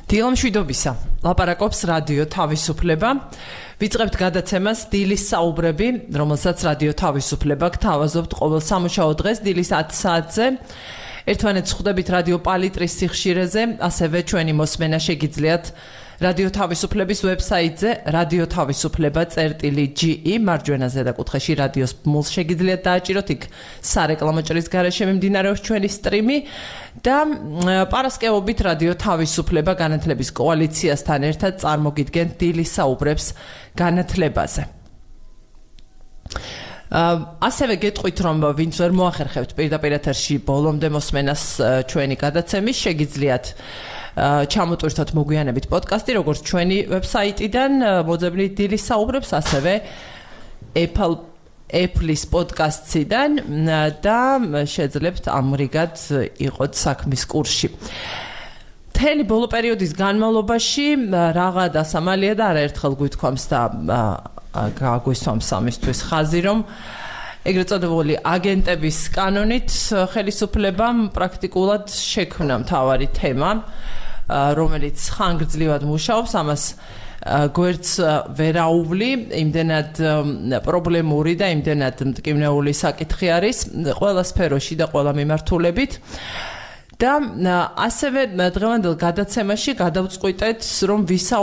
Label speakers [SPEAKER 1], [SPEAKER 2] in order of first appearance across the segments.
[SPEAKER 1] დილამშვიდობისა. ლაპარაკობს რადიო თავისუფლება. ვიწყებთ გადაცემას დილის საუბრები, რომელსაც რადიო თავისუფლება გთავაზობთ ყოველ სამუშაო დღეს დილის 10 საათზე. ერთმანეთს ხვდებით რადიო პალიტრის სიხშირეზე, ასევე ჩვენი მოსმენა შეგიძლიათ რადიო თავისუფლების ვებსაიტზე radioთავისუფლება.ge მარჯვენა ზედაკუთხეში რადიოს ბმულს შეგიძლიათ დააჭიროთ, იქ სარეკლამო ჭრის გარეშე მიმდინარეობს ჩვენი სტრიმი და პარასკევობით რადიო თავისუფლება განათლების კოალიციასთან ერთად წარმოგიდგენთ დილის საუბრებს განათლებაზე. ასევე გეტყვით, რომ ვინც ვერ მოახერხებთ პირდაპირ ეთერში ბოლომდე მოსმენას ჩვენი გადაცემის, შეგიძლიათ ჩამოტვირთოთ მოგვიანებით პოდკასტი, როგორც ჩვენი ვებსაიტიდან მოძებნით დილის საუბრებს, ასევე Apple-ის პოდკასტიდან და შეძლებთ ამრიგად იყოთ საქმის კურსში. მთელი ბოლო პერიოდის განმავლობაში რაღა დასამალია და არაერთხელ გვითქვამს და გაგვისვამს ამისთვის ხაზი, რომ ეგრეთ წოდებული აგენტების კანონით ხელისუფლებამ პრაქტიკულად შექმნა მთავარი თემა, რომელიც ხანგრძლივად მუშაობს, ამას გვერდს ვერ აუვლი, იმდენად პრობლემური და იმდენად მტკივნეული საკითხი არის ყველა სფეროში და ყველა მიმართულებით. და ასევე დღევანდელ გადაცემაში გადავწყვიტეთ, რომ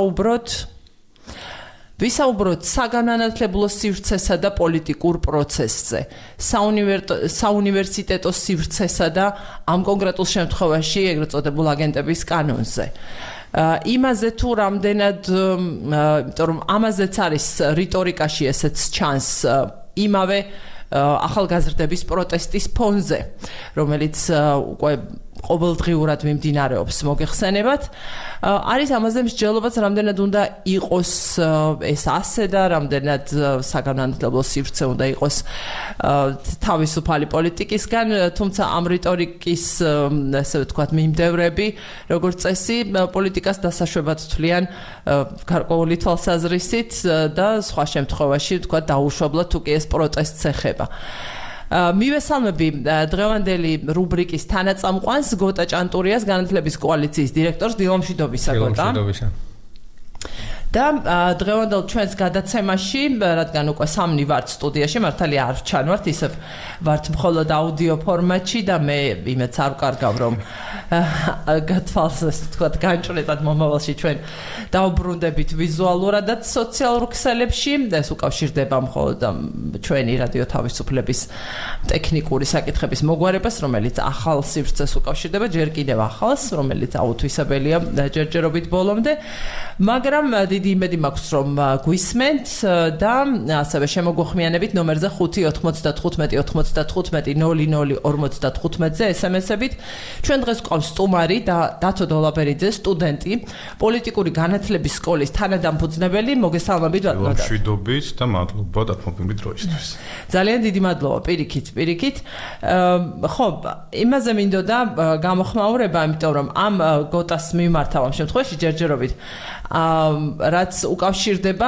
[SPEAKER 1] ვისაუბროთ საგანმანათლებლო სივრცესა და პოლიტიკურ პროცესზე, საუნივერსიტეტო სივრცესა და ამ კონკრეტულ შემთხვევაში ეგრეთ წოდებულ აგენტების კანონზე. იმაზე თუ რამდენად, იმიტომ რომ ამაზეც არის რიტორიკაში ესეც ჩანს იმავე ახალგაზრდების პროტესტის ფონზე, რომელიც უკვე ყოველდღიურად მიმდინარეობს მოგეხსენებათ. არის ამაზე მსჯელობაც, რამდენად უნდა იყოს ეს ასე და რამდენად საგანმანათლებლო სივრცე უნდა იყოს თავისუფალი პოლიტიკისგან, თუმცა ამ რიტორიკის, ესე ვთქვათ, მიმდევრები, როგორც წესი, პოლიტიკას დასაშვებად თვლიან გარკვეული თვალსაზრისით და სხვა შემთხვევაში, ვთქვათ, დაუშვებლად თუ კი ეს პროტესტს ეხება. მივესალმები დღევანდელი რუბრიკის თანაწამყვანს გოტა ჭანტურიას, განათლების კოალიციის დირექტორს. დილამშვიდობისა, გოტა.
[SPEAKER 2] დილამშვიდობისა.
[SPEAKER 1] და დღევანდელ ჩვენს გადაცემაში, რადგან უკვე სამნი ვართ სტუდიაში, მართალია არ ჩანვართ, ისევ ვართ მხოლოდ აუდიო ფორმატში და მე იმედს არ ვკარგავ, რომ გათვალსეს, თქვათ, განჭრეტად მომავალში ჩვენ დავბრუნდებით ვიზუალურადაც სოციალურ ქსელებში, ეს უკავშირდება მხოლოდ ჩვენი რადიო თავისუფლების ტექნიკური საკითხების მოგვარებას, რომელიც ახალ სივრცეს უკავშირდება, ჯერ კიდევ ახალს, რომელიც აუთვისებელია ჯერჯერობით ბოლომდე, მაგრამ დიდი იმედი მაქვს, რომ გვისმენთ და ასევე შემოგვხმიანებით ნომერზე 595-95-95-00-55-ზე SMS-ებით. ჩვენ დღეს გვყავს სტუმარი და დათო დოლაბერიძე, სტუდენტი, პოლიტიკური განათლების სკოლის თანადამფუძნებელი. მოგესალმებით, ბატონო.
[SPEAKER 2] მშვიდობით და მადლობა დათმობილი დროისთვის.
[SPEAKER 1] ძალიან დიდი მადლობა, პირიქით. ხო, იმაზე მინდოდა გამოხმაურება, იმიტომ რომ ამ გოტას მიმართავ ამ შემთხვევაში ჯერჯერობით რაც უკავშირდება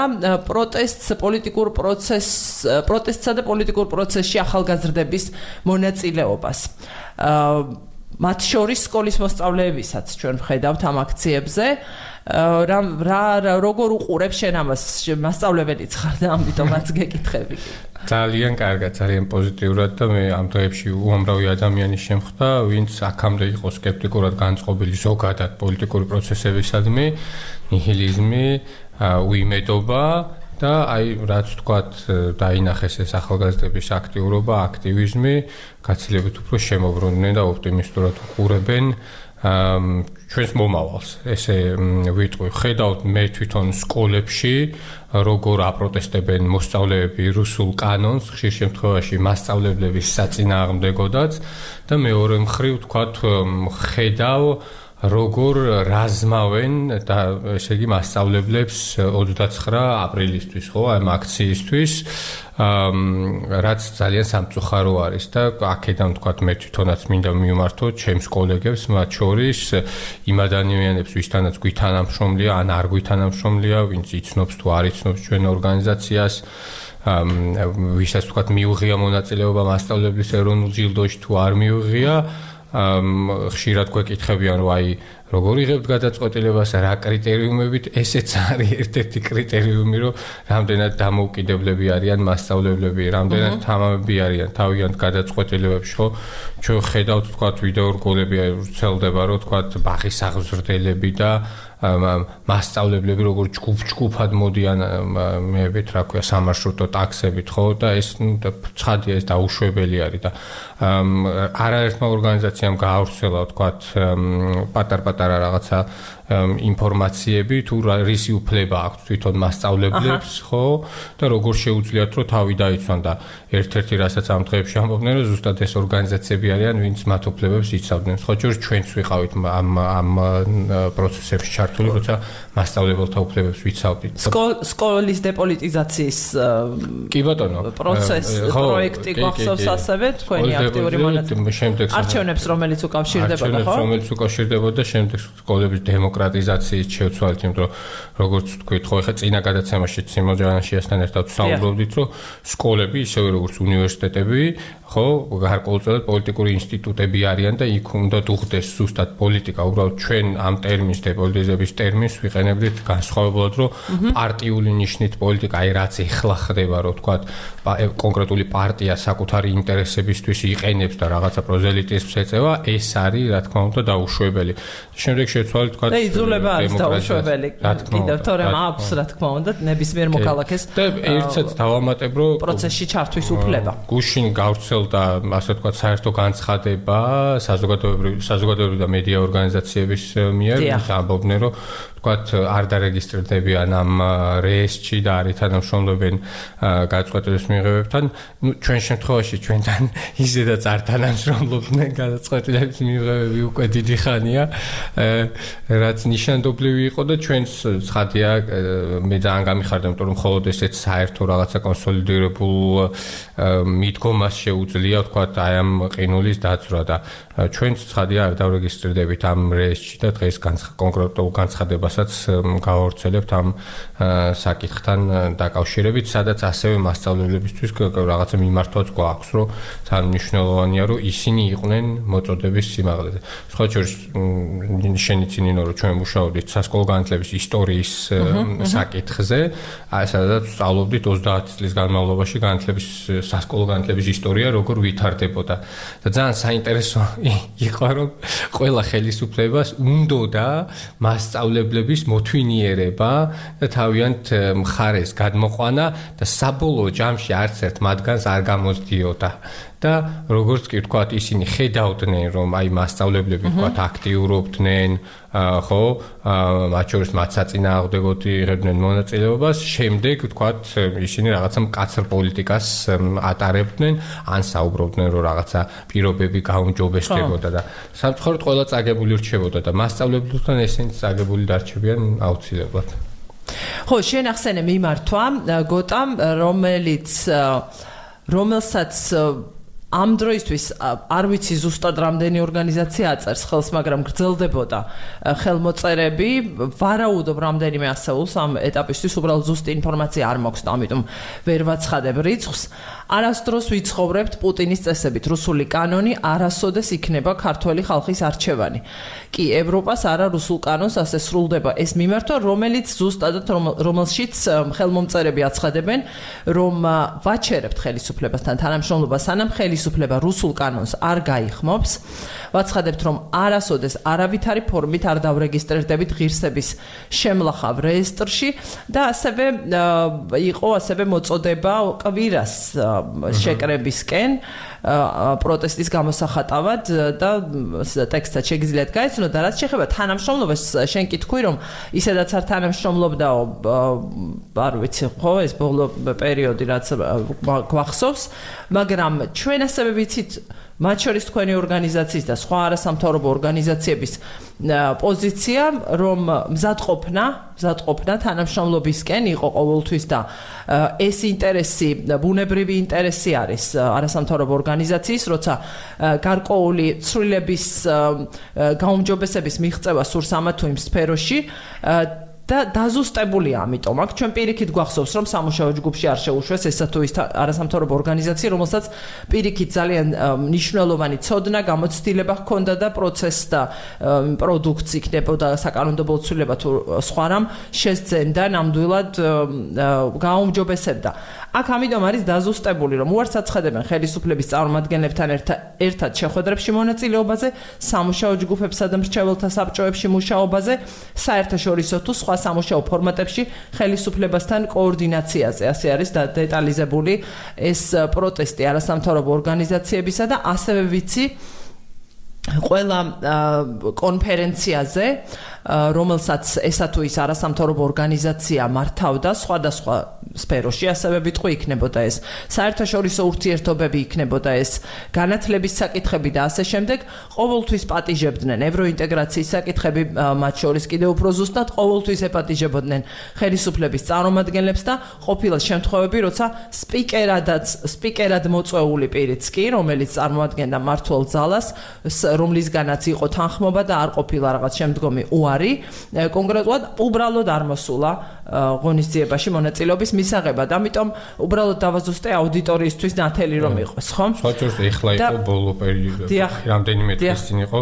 [SPEAKER 1] პროტესტსა და პოლიტიკურ პროცესში ახალგაზრდების მონაწილეობას. მათ შორის სკოლის მოსწავლეებისაც ჩვენ ვხედავთ ამ აქციებზე. როგორ უყურებ შენ ამას, მასწავლებელიც ხარ და ამიტომაც გეკითხები.
[SPEAKER 2] ძალიან კარგად, ძალიან პოზიტიურად და მე ამ დღეებში უამრავი ადამიანი შემხვდა, ვინც აქამდე იყო სკეპტიკურად განწყობილი ზოგადად პოლიტიკური პროცესებისადმი, ნიჰილიზმი, უიმედობა და აი რაც თქვათ დაინახეს ეს ახალგაზრდების აქტიურობა, აქტივიზმი, გაცილებით უფრო შემოbrunდნენ და ოპტიმისტურად უყურებენ ჩვენს მომავალს. ესე ვიტყვი, ხედავთ მე თვითონ სკოლებში როგორ აპროტესტებენ მოსწავლეები რუსულ კანონს, ხშირ შემთხვევაში მასწავლებლების საწინააღმდეგოდაც და მეორე მხრივ თქვათ ხედავ როგორ რაზმავენ და ესე იგი მასწავლებლებს 29 აპრილისთვის, ხო, ამ აქციისთვის, რაც ძალიან სამწუხარო არის და აქედან თქვათ მე თვითონაც მინდა მივმართო ჩემს კოლეგებს, მათ შორის იმ ადამიანებს, ვისთანაც გვითანამშრომლია, ან არ გვითანამშრომლია, ვინც იცნობს თუ არ იცნობს ჩვენ ორგანიზაციას, ვისაც თქვათ მიუღია მონაწილეობა მასწავლებლის ეროვნულ ჯილდოში თუ არ მიუღია, ხშირად გვეკითხებიან, რომ აი როგორ იღებთ გადაწყვეტილებას, რა კრიტერიუმებით, ესეც არის ერთ-ერთი კრიტერიუმი, რომ რამდენად დამოუკიდებლები არიან მასწავლებლები, რამდენად თამამები არიან თავიანთ გადაწყვეტილებებში, ხო? ჩვენ ხედავთ თქვა ვიდეორგოლები ვრცელდება, რომ თქვა ბაღის აღზრდელები და მასწავლებლები როგორ ჯგუფად მოდიან მეებით, რა ქვია, სამარშრუტო ტაქსებით, ხო? და ეს ცხადია, ეს დაუშვებელი არის და არაერთმა ორგანიზაციამ გაავრცელა, თქვა პატარ-პატარა რაღაცა ინფორმაციები თუ რისი უფლება აქვს თვითონ მასწავლებლებს, ხო? და როგორ შეუძლიათ რომ თავი დაიცვან და ერთ-ერთი რასაც ამ დღეებში ამბობდნენ, რომ ზუსტად ეს ორგანიზაციები არიან, ვინც მათ უფლებებს იცავდნენ. ხო, ჩვენც ვიყავით ამ პროცესებში ჩართული, როცა მასწავლებელთა უფლებებს ვიცავდით.
[SPEAKER 1] სკოლის დეპოლიტიზაციის
[SPEAKER 2] კი ბატონო,
[SPEAKER 1] პროექტი გახსოვს ასევე თქვენი აქტიური მონაწილეობა. არჩევნებს რომელიც უკავშირდებოდა, ხო?
[SPEAKER 2] რომელიც უკავშირდებოდა შემდეგ სკოლების დემოკრატიზაციის შევცვალეთ, იმიტომ რომ როგორც თქვით, ხო, ეხლა წინა გადაცემაში სიმონ ჯანაშიასთან ერთად საუბრობდით, რომ სკოლები ისევე როგორც უნივერსიტეტები, ხო, გარკვეულწილად პოლიტიკური ინსტიტუტები არიან და იქ უნდა უხდეს ზუსტად პოლიტიკა, უბრალოდ ჩვენ ამ ტერმინს დეპოლიტიზების ტერმინს ვიყენებდით განსხვავებულად, რომ პარტიული ნიშნით პოლიტიკა, აი რაც ეხლა ხდება, რომ თქვა კონკრეტული პარტია საკუთარი ინტერესებისთვის იყენებს და რაღაცა პროზელიტიზმს ეწევა, ეს არის რა თქმა უნდა დაუშვებელი. შემდეგ შევცვალეთ თქვა
[SPEAKER 1] და იძულება არის დაუშვებელი. კიდევ თორემ აქვს რა თქმა უნდა ნებისმიერ მოქალაქეს
[SPEAKER 2] და ერთსაც დავამატებ, რომ
[SPEAKER 1] პროცესში ჩართვის უფლება.
[SPEAKER 2] გუშინ გავრცელდა, ასე ვთქვათ, საერთო განცხადება საზოგადოებრივი და მედია ორგანიზაციების მიერ, ამბობდნენ, რომ ვთქვათ, არ დარეგისტრირდებიან ამ რეესტში და არ ითანამშრომლობენ გადაწყვეტილების მიღებებთან. ნუ ჩვენ შემთხვევაში ჩვენთან ისედაც არ თანამშრომლობდნენ გადაწყვეტილების მიღებები უკვე დიდი ხანია, რაც ნიშანდობლივი იყო და ჩვენს ცხადია, მე ძალიან გამიხარდა, იმიტომ რომ მხოლოდ ესეც საერთო რაღაცა კონსოლიდირებულ მიდგომას შეუძლია, ვთქვათ, აი ამ ყინულის დაცვა და ჩვენც ცხადია არ დავრეგისტრირდებით ამ რეესტში და დღეს კონკრეტულ განცხადებასაც გავავრცელებთ ამ საკითხთან დაკავშირებით, სადაც ასევე მასწავლებლებისთვის რაღაცა მიმართვაც გვაქვს, რომ ძალიან მნიშვნელოვანია, რომ ისინი იყვნენ მოწოდების სიმაღლეზე. სხვა შორის შენი წინინო, რომ ჩვენ მუშაობდით სასკოლო განათლების ისტორიის საკითხზე, აი სადაც სწავლობდით 30 წლის განმავლობაში სასკოლო განათლების ისტორია როგორ ვითარდებოდა. და ძალიან საინტერესო იყო, რომ ყველა ხელისუფლებას უნდოდა მასწავლებლების მოთვინიერება და თავიანთ მხარეს გადმოყვანა და საბოლოო ჯამში არც ერთ მათგანს არ გამოსდიოდა. და როგორც კი ვთქვათ, ისინი ხედავდნენ, რომ აი მასწავლებლები ვთქვათ აქტიურობდნენ, ხო, მათ შორის მათ საწინააღმდეგოდ იღებდნენ მონაწილეობას, შემდეგ ვთქვათ, ისინი რაღაცა მკაცრ პოლიტიკას ატარებდნენ, ან საუბრობდნენ, რომ რაღაცა პირობები გაუმჯობესდებოდა და სამწუხაროდ ყველა წაგებული რჩებოდა და მასწავლებლებთან ესენიც წაგებული დარჩებიან აუცილებლად.
[SPEAKER 1] ხო, შენ ახსენე მიმართვა გოტამ, რომელსაც ამ დროისთვის არ ვიცი ზუსტად რამდენი ორგანიზაცია აწერს ხელს, მაგრამ გრძელდებოდა ხელმოწერები, ვარაუდობ რამდენიმე ასეულს ამ ეტაპისთვის, უბრალოდ ზუსტი ინფორმაცია არ მაქვს და ამიტომ ვერ ვაცხადებ რიცხვს. არასდროს ვიცხოვრებთ პუტინის წესებით, რუსული კანონი არასოდეს იქნება ქართველი ხალხის არჩევანი. კი, ევროპას არა რუსულ კანონს ასე სრულდება ეს მიმართვა, რომელიც ზუსტადად რომელშიც ხელმომწერები აცხადებენ, რომ ვაჩერებთ ხელისუფლებასთან თანამშრომლობას, სანამ ხელისუფლება რუსულ კანონს არ გაიხმობს, ვაცხადებთ, რომ არასოდეს არავითარი ფორმით არ დავრეგისტრირდებით ღირსების შემლახავ რეესტრში და იყო ასევე მოწოდება კვირას შეკრებისკენ პროტესტის გამოსახატავად და ტექსტად შეგიძლიათ გაიცნოთ და რაც შეეხება თანამშრომლობას, შენ კი თქვი, რომ ისედაც არ თანამშრომლობდაო, არ ვიცი, ხო, ეს ბოლო პერიოდი რაც გვახსოვს, მაგრამ ჩვენ ასევე ვიცით მათ შორის თქვენი ორგანიზაციის და სხვა არასამთავრობო ორგანიზაციების პოზიცია, რომ მზადყოფნა თანამშრომლობისკენ იყო ყოველთვის და ეს ინტერესი, ბუნებრივი ინტერესი არის არასამთავრობო ორგანიზაციის, როცა გარკვეული ცვლილების გაუმჯობესების მიღწევა სურს ამა თუ იმ სფეროში და დაზუსტებულია ამიტომ აქ ჩვენ პირიქით გვახსოვს რომ სამუშაო ჯგუფში არ შეუშვეს ესა თუ ის არასამთავრობო ორგანიზაცია რომელსაც პირიქით ძალიან მნიშვნელოვანი ცოდნა გამოცდილება ჰქონდა და პროცესს და პროდუქტს იქნებოდა საკანონმდებლო ცვლილება თუ სხვა რამ შესძენდა ნამდვილად გააუმჯობესებდა აქ ამიტომ არის დაზუსტებული რომ უარს აცხადებენ ხელისუფლების წარმომადგენლებთან ერთად შეხვედრებში მონაწილეობაზე სამუშაო ჯგუფებსა და მრჩეველთა საბჭოებში მუშაობაზე საერთაშორისო თუ სხვა სამუშაო ფორმატებში ხელისუფლებასთან კოორდინაციაზე ასე არის დეტალიზებული ეს პროტესტი არასამთავრობო ორგანიზაციებისა და ასევე ვიცი ყველა კონფერენციაზე რომელსაც ესა თუ ის არასამთავრობო ორგანიზაცია მართავდა სხვადასხვა სფეროში ასევე ვიტყვი იქნებოდა ეს საერთაშორისო ურთიერთობები იქნებოდა ეს განათლების საკითხები და ასე შემდეგ ყოველთვის პატიჟებდნენ ევროინტეგრაციის საკითხები მათ შორის კიდევ უფრო ზუსტად ყოველთვის ეპატიჟებოდნენ ხელისუფლების წარმომადგენლებს და ყოფილა შემთხვევები როცა სპიკერად მოწვეული პირიც კი რომელიც წარმოადგენდა მმართველ ძალას რომლისგანაც იყო თანხმობა და არ ყოფილა რაღაც შემდგომი უარი კონკრეტულად უბრალოდ არ მოსულა ღონისძიებაში მონაწილეობის მისაღებად ამიტომ უბრალოდ დავაზუსტე აუდიტორიისთვის ნათელი რომ იყოს ხო?
[SPEAKER 2] სხვაჯერს ეხლა იყო ბოლო პერიოდი რამდენიმე დღის წინ იყო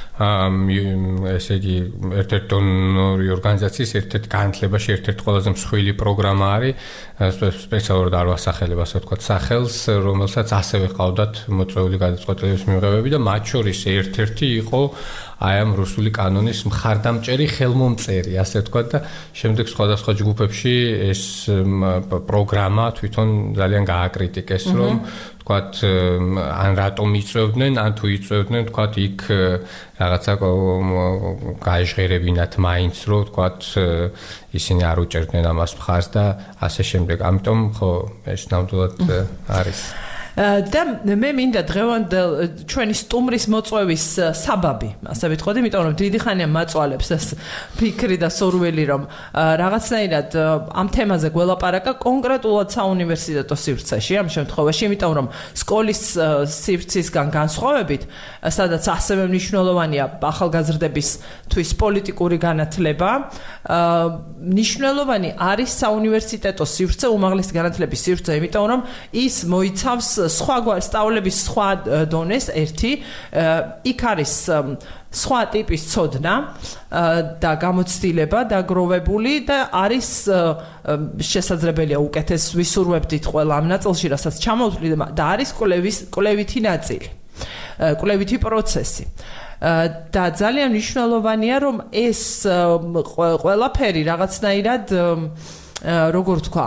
[SPEAKER 2] ესე იგი ერთ-ერთი დონორი ორგანიზაციის ერთ-ერთი განათლებაში ერთ-ერთი ყველაზე მსხვილი პროგრამა არის სპეციალურად არ ვასახელებ ასე ვთქვათ სახელს რომელსაც ასევე ყავდათ მოწვეული გადაწყვეტილების მიღებები და მათ შორის ერთ-ერთი იყო აი ამ რუსული კანონის მხარდამჭერი ხელმომწერი ასე ვთქვათ და შემდეგ სხვადასხვა ჯგუფებში ეს პროგრამა თვითონ ძალიან გააკრიტიკეს რომ ვთქვათ ან რატომ იწევდნენ ან თუ იწევდნენ ვთქვათ იქ რაღაცა გაეჟღერებინათ მაინც რომ ვთქვათ ისინი არ უჭერდნენ ამას მხარს და ასე შემდეგ ამიტომ ხო ეს ნამდვილად არის
[SPEAKER 1] და მე მინდა დღევანდელ ჩვენი სტუმრის მოწვევის საბაბი, ასე ვიტყოდი, იმიტომ რომ დიდი ხანია მაწვალებს ეს ფიქრი და სურვილი რომ რაღაცნაირად ამ თემაზე გველაპარაკა კონკრეტულად საუნივერსიტეტო სივრცეში, ამ შემთხვევაში, იმიტომ რომ სკოლის სივრცისგან განსხვავებით, სადაც ასევე მნიშვნელოვანია ახალგაზრდებისთვის პოლიტიკური განათლება, მნიშვნელოვანი არის საუნივერსიტეტო სივრცე, უმაღლესი განათლების სივრცე, იმიტომ რომ ის მოიცავს სხვა სწავლების სხვა დონეს ერთი იქ არის სხვა ტიპის ცოდნა და გამოცდილება დაგროვებული და არის შესაძლებელია უკეთეს ვისურვებდით ყველა ამ ნაწილში რასაც ჩამოვთვლით და არის კვლევითი ნაწილი კვლევითი პროცესი და ძალიან მნიშვნელოვანია რომ ეს ყველაფერი რაღაცნაირად როგორ თქვა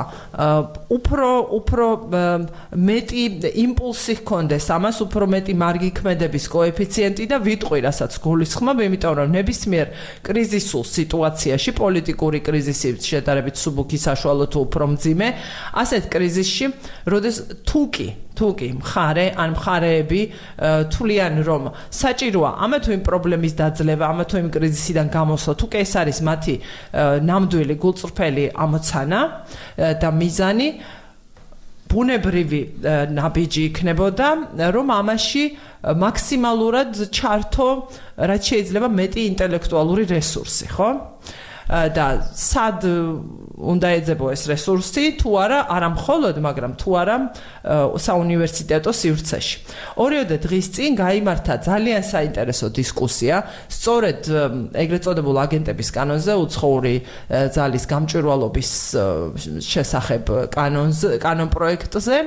[SPEAKER 1] უფრო მეტი იმპულსი ჰქონდეს ამას უფრო მეტი მარგი ქმედების კოეფიციენტი და ვიტყვი რასაც გულისხმობ იმიტომ რომ ნებისმიერ კრიზისულ სიტუაციაში პოლიტიკური კრიზისი შედარებით სუბუქი საშუალო თუ უფრო მძიმე ასეთ კრიზისში როდეს თუკი მხარე ან მხარეები თვლიან რომ საჭიროა ამა თუ იმ პრობლემის დაძლევა ამა თუ იმ კრიზისიდან გამოსვლა თუკი ეს არის მათი ნამდვილი გულწრფელი ამოცანა და მიზანი ბუნებრივი ნაბიჯი იქნებოდა რომ ამაში მაქსიმალურად ჩართო რაც შეიძლება მეტი ინტელექტუალური რესურსი ხო და სად უნდა ეძებო ეს რესურსი თუ არა მხოლოდ მაგრამ თუ არა საუნივერსიტეტო სივრცეში. ორიოდე დღის წინ გაიმართა ძალიან საინტერესო დისკუსია სწორედ ეგრეთ წოდებულ აგენტების კანონზე უცხოური ძალის გამჭვირვალობის შესახებ კანონ პროექტზე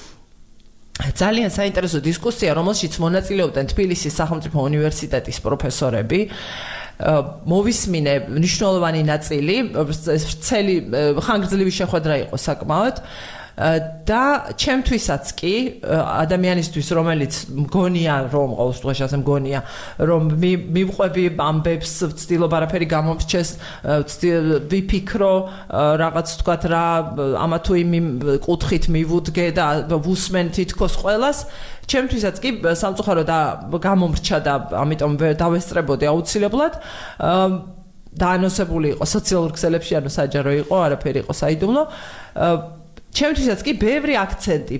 [SPEAKER 1] ძალიან საინტერესო დისკუსია რომელშიც მონაწილეობდნენ თბილისის სახელმწიფო უნივერსიტეტის პროფესორები მოვისმინე მნიშვნელოვანი ნაწილი ვრცელი ხანგრძლივი შეხვედრა იყო საკმაოდ და ჩემთვისაც კი ადამიანისთვის რომელიც მგონია რომ ყოველს დღეს ასე მგონია რომ მივყვები ამბებს ვცდილობ არაფერი გამომრჩეს ვიფიქრო რაღაც თქვათ რა ამა თუ იმ კუთხით მივუდგე და ვუსმენ თითქოს ყველას ჩემთვისაც კი სამწუხარო და გამომრჩა და ამიტომ დავესწრებოდი აუცილებლად დაანონსებული იყო სოციალურ ქსელებში ანუ საჯარო იყო არაფერი იყო საიდუმლო ჩემთვისაც კი ბევრი აქცენტი,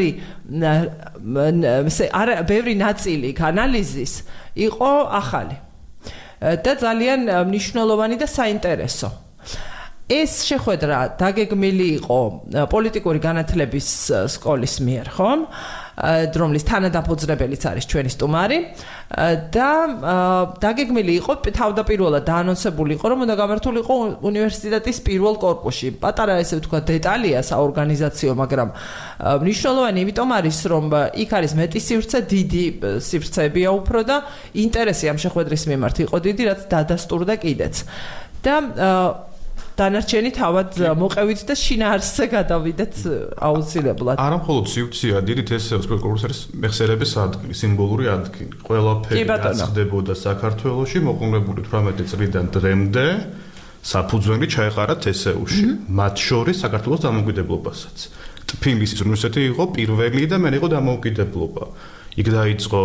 [SPEAKER 1] ბევრი ნაწილი ანალიზის იყო ახალი და ძალიან მნიშვნელოვანი და საინტერესო. ეს შეხვედრა დაგეგმილი იყო პოლიტიკური განათლების სკოლის მიერ, ხო? რომლის თანადამფუძნებელიც არის ჩვენი სტუმარი და დაგეგმილი იყო თავდაპირველად დაანონსებული იყო, რომ უნდა გამართულიყო უნივერსიტეტის პირველ კორპუსში. პატარა ესე ვთქვათ დეტალია საორგანიზაციო, მაგრამ მნიშვნელოვანი იმიტომ არის, რომ იქ არის მეტი სივრცე, დიდი სივრცეებია უფრო და ინტერესი ამ შეხვედრის მიმართ იყო დიდი, რაც დადასტურდა კიდეც. და დანარჩენი თავად მოყევით და შინაარსზე გადავიდეთ აუცილებლად.
[SPEAKER 3] არა მხოლოდ სივრცეა, დიდი თესეოს პროკურორის არის მეხსიერების ადგილი, სიმბოლური ადგილი. ყველაფერი რაც ხდებოდა საქართველოში, მოყოლებული 18 წლიდან დღემდე საფუძველი ჩაეყარა თესეოში. მათ შორის საქართველოს დამოუკიდებლობასაც. თბილისის უნივერსიტეტი იყო პირველი და მერე იყო დამოუკიდებლობა. იქ დაიწყო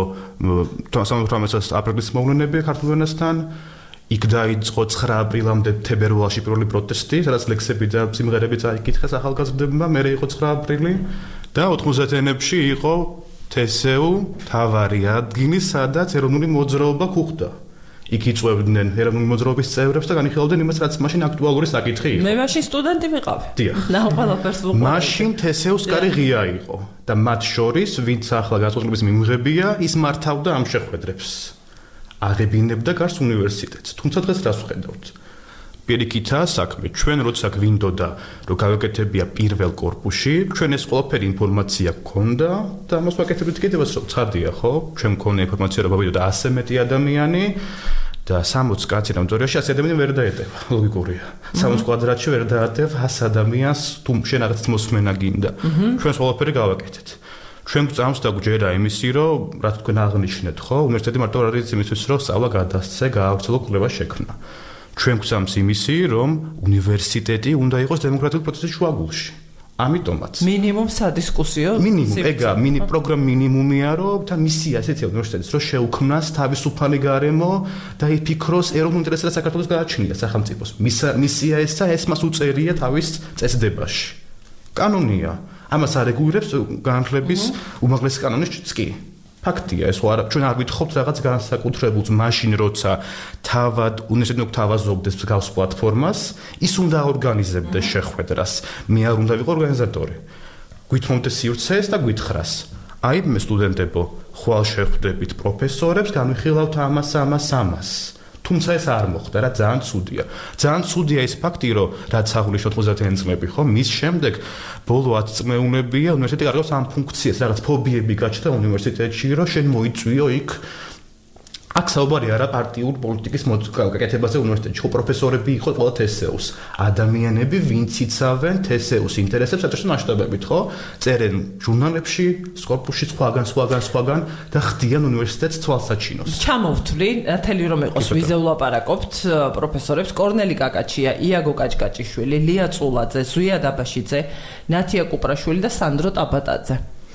[SPEAKER 3] 18 აპრილის მოვლენები ქართულ ენასთან. იქ დაიწყო 9 აპრილამდე თებერვალში პირველი პროტესტი, სადაც ლექსები და სიმღერები წაიკითხეს ახალგაზრდებმა, მერე იყო 9 აპრილი და 90-იანებში იყო თესეუ თავარი ადგილი, სადაც ეროვნული მოძრაობა გვხვდა. იქ იწვევდნენ ეროვნული მოძრაობის წევრებს და განიხილავდნენ იმას, რაც მაშინ აქტუალური საკითხი იყო.
[SPEAKER 1] მე მაშინ სტუდენტი ვიყავ.
[SPEAKER 3] დიახ.
[SPEAKER 1] ყველაფერს ვუყურე.
[SPEAKER 3] მაშინ თესეუს კარი ღია იყო და მათ შორის, ვინც ახლა განწყობილების მიმღებია, ის მართავდა ამ შეხვედრებს. აღებინებდა გარს უნივერსიტეტს. თუმცა დღეს რას ვხედავთ? პირიქითაა საქმე. ჩვენ როცა გვინდოდა, რომ გავეკეთებია პირველ კორპუსში, ჩვენ ეს ყველაფერი ინფორმაცია გქონდა და ამას ვაკეთებდით კიდევაც რომ ცხადია, ხო? ჩვენ მქონდა ინფორმაცია, რომ გავიდოდა 100 მეტი ადამიანი და 60 კაცი რამტორიაში 100 ადამიანი ვერ დაეტევა. ლოგიკურია. 60 კვადრატში ვერ დაატევა 100 ადამიანს, თუ შენ რაღაც მოსმენა გინდა. ჩვენ ყველაფერი გავაკეთეთ. ჩვენ გვწამს და გვჯერა იმისი, რომ რა თქვენ აღნიშნეთ, ხო? უნივერსიტეტი მარტო არ არის იმისთვის, რომ სწავლა გადასცე, გაავრცელო კვლევა შექმნა. ჩვენ გვწამს იმისი, რომ უნივერსიტეტი უნდა იყოს დემოკრატიული პროცესის შუაგულში. ამიტომაც
[SPEAKER 1] მინიმუმ სადისკუსიო
[SPEAKER 3] პროგრამა მინიმუმია, რომ თან მისია ესეთი უნივერსიტეტის, რომ შეუქმნას თავისუფალი გარემო და იფიქროს ეროვნულ ინტერესებს საქართველოს გააჩნია სახელმწიფოს. მისია ესა, ეს მას უწერია თავის წესდებაში. კანონია. ამას არეგულირებს განათლების უმაღლესი კანონის კი. ფაქტია, ეს ხო არა, ჩვენ არ ვითხოვთ რაღაც განსაკუთრებულს, მაშინ როცა თავად უნივერსიტეტი გვთავაზობდეს გავს პლატფორმას, ის უნდა ორგანიზებდეს შეხვედრას. მე არ უნდა ვიყო ორგანიზატორი. გვითმომდე სივრცეს და გითხრას. აი, მე სტუდენტებო, ხვალ შეხვდებით პროფესორებს, განვიხილავთ ამას. თუმცა ეს არ მოხდა, რა ძალიან ცუდია. ძალიან ცუდია ის ფაქტი, რომ რაც აღნიშნოთ 90-იანი წლები, ხო, მის შემდეგ ბოლო 10 წლეულებია უნივერსიტეტი კარგავს ამ ფუნქციას, რაღაც ფობიები გაჩნდა უნივერსიტეტში, რომ შენ მოიწვიო იქ აქ საუბარი არა პარტიულ პოლიტიკის მოკეთებაზე უნივერსიტეტში, ხო პროფესორები იყო ყველა თესეუს. ადამიანები, ვინც იცავენ თესეუს ინტერესებს საერთაშორისო მასშტაბებით, ხო? წერენ ჟურნალებში, სკორპუსში სხვაგან და ხდიან უნივერსიტეტს თვალსაჩინოს.
[SPEAKER 1] ჩამოვთვლი, ნათელი რომ იყოს ვიზე ვლაპარაკობთ პროფესორებს კორნელი კაკაჩია, იაგო კაჭკაჭიშვილი, ლია წულაძე, ზვია დაბაშიძე, ნათია კუპრაშვილი და სანდრო ტაბატაძე.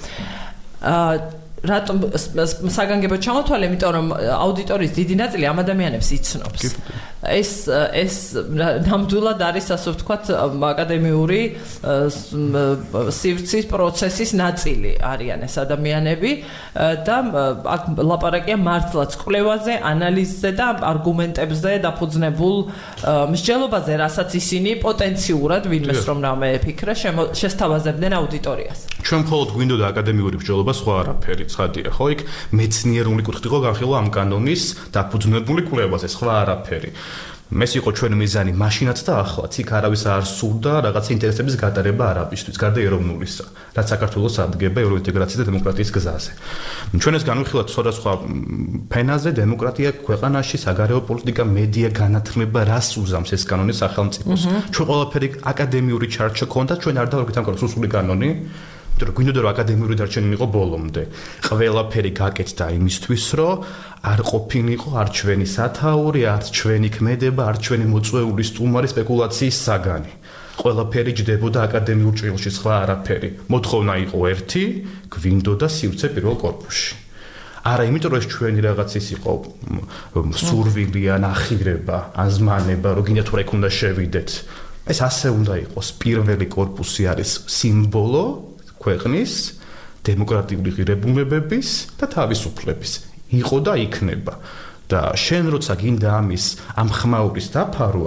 [SPEAKER 1] რატომ საგანგებოდ ჩამოთვალე, იმიტომ რომ აუდიტორიის დიდი ნაწილი ამ ადამიანებს იცნობს. ეს ნამდვილად არის, ასე ვთქვათ, აკადემიური სივრცის პროცესის ნაწილი არიან ეს ადამიანები და აქ ლაპარაკია მართლაც კვლევაზე, ანალიზზე და არგუმენტებზე დაფუძნებულ მსჯელობაზე, რასაც ისინი პოტენციურად ვინმეს რომ რამე ეფიქრა, შესთავაზებდნენ აუდიტორიას.
[SPEAKER 3] ჩვენ მხოლოდ გვინდოდა აკადემიური მსჯელობა, სხვა არაფერი. ცხადია, ხო, იქ მეცნიერული კუთხით იყო განხილვა ამ კანონის დაფუძნებული კვლევაზე, სხვა არაფერი. მეს იყო ჩვენ მიზანი მაშინაც და ახლაც, იქ არავის არ სურდა რაღაც ინტერესების გატარება არაბისთვის, გარდა ეროვნულისა, რაც საქართველოს ადგება ევროინტეგრაციის და დემოკრატიის გზაზე. ჩვენ ეს განვიხილავთ სხვადასხვა ფენაზე, დემოკრატია ქვეყანაში, საგარეო პოლიტიკა, მედია, განათლება, რას უზამს ეს კანონი სახელმწიფოს. ჩვენ ყველაფერი აკადემიური ჩარჩო ქონდა, ჩვენ არ დავარგეთ ამ სრული კანონი. რომ გვინდოდა რომ აკადემიური დარჩენილი იყო ბოლომდე. ყველაფერი გაკეთდა იმისთვის, რომ არ ყოფილიყო არ ჩვენი სათაური, არ ჩვენი ქმედება, არ ჩვენი მოწვეული სტუმარი სპეკულაციის საგანი. ყველაფერი ჯდებოდა აკადემიურ ჭრილში, სხვა არაფერი. მოთხოვნა იყო ერთი, გვინდოდა სივრცე პირველ კორპუსში. არა იმიტომ რომ ეს ჩვენი რაღაც ის იყო სურვილი ან ახირება, ან ზმანება, რომ გინდა თუ რა იქ უნდა შევიდეთ. ეს ასე უნდა იყოს. პირველი კორპუსი არის სიმბოლო ქვეყნის დემოკრატიული ღირებულებების და თავისუფლების იყო და იქნება. და შენ როცა გინდა ამის ამ ხმაურის დაფარვა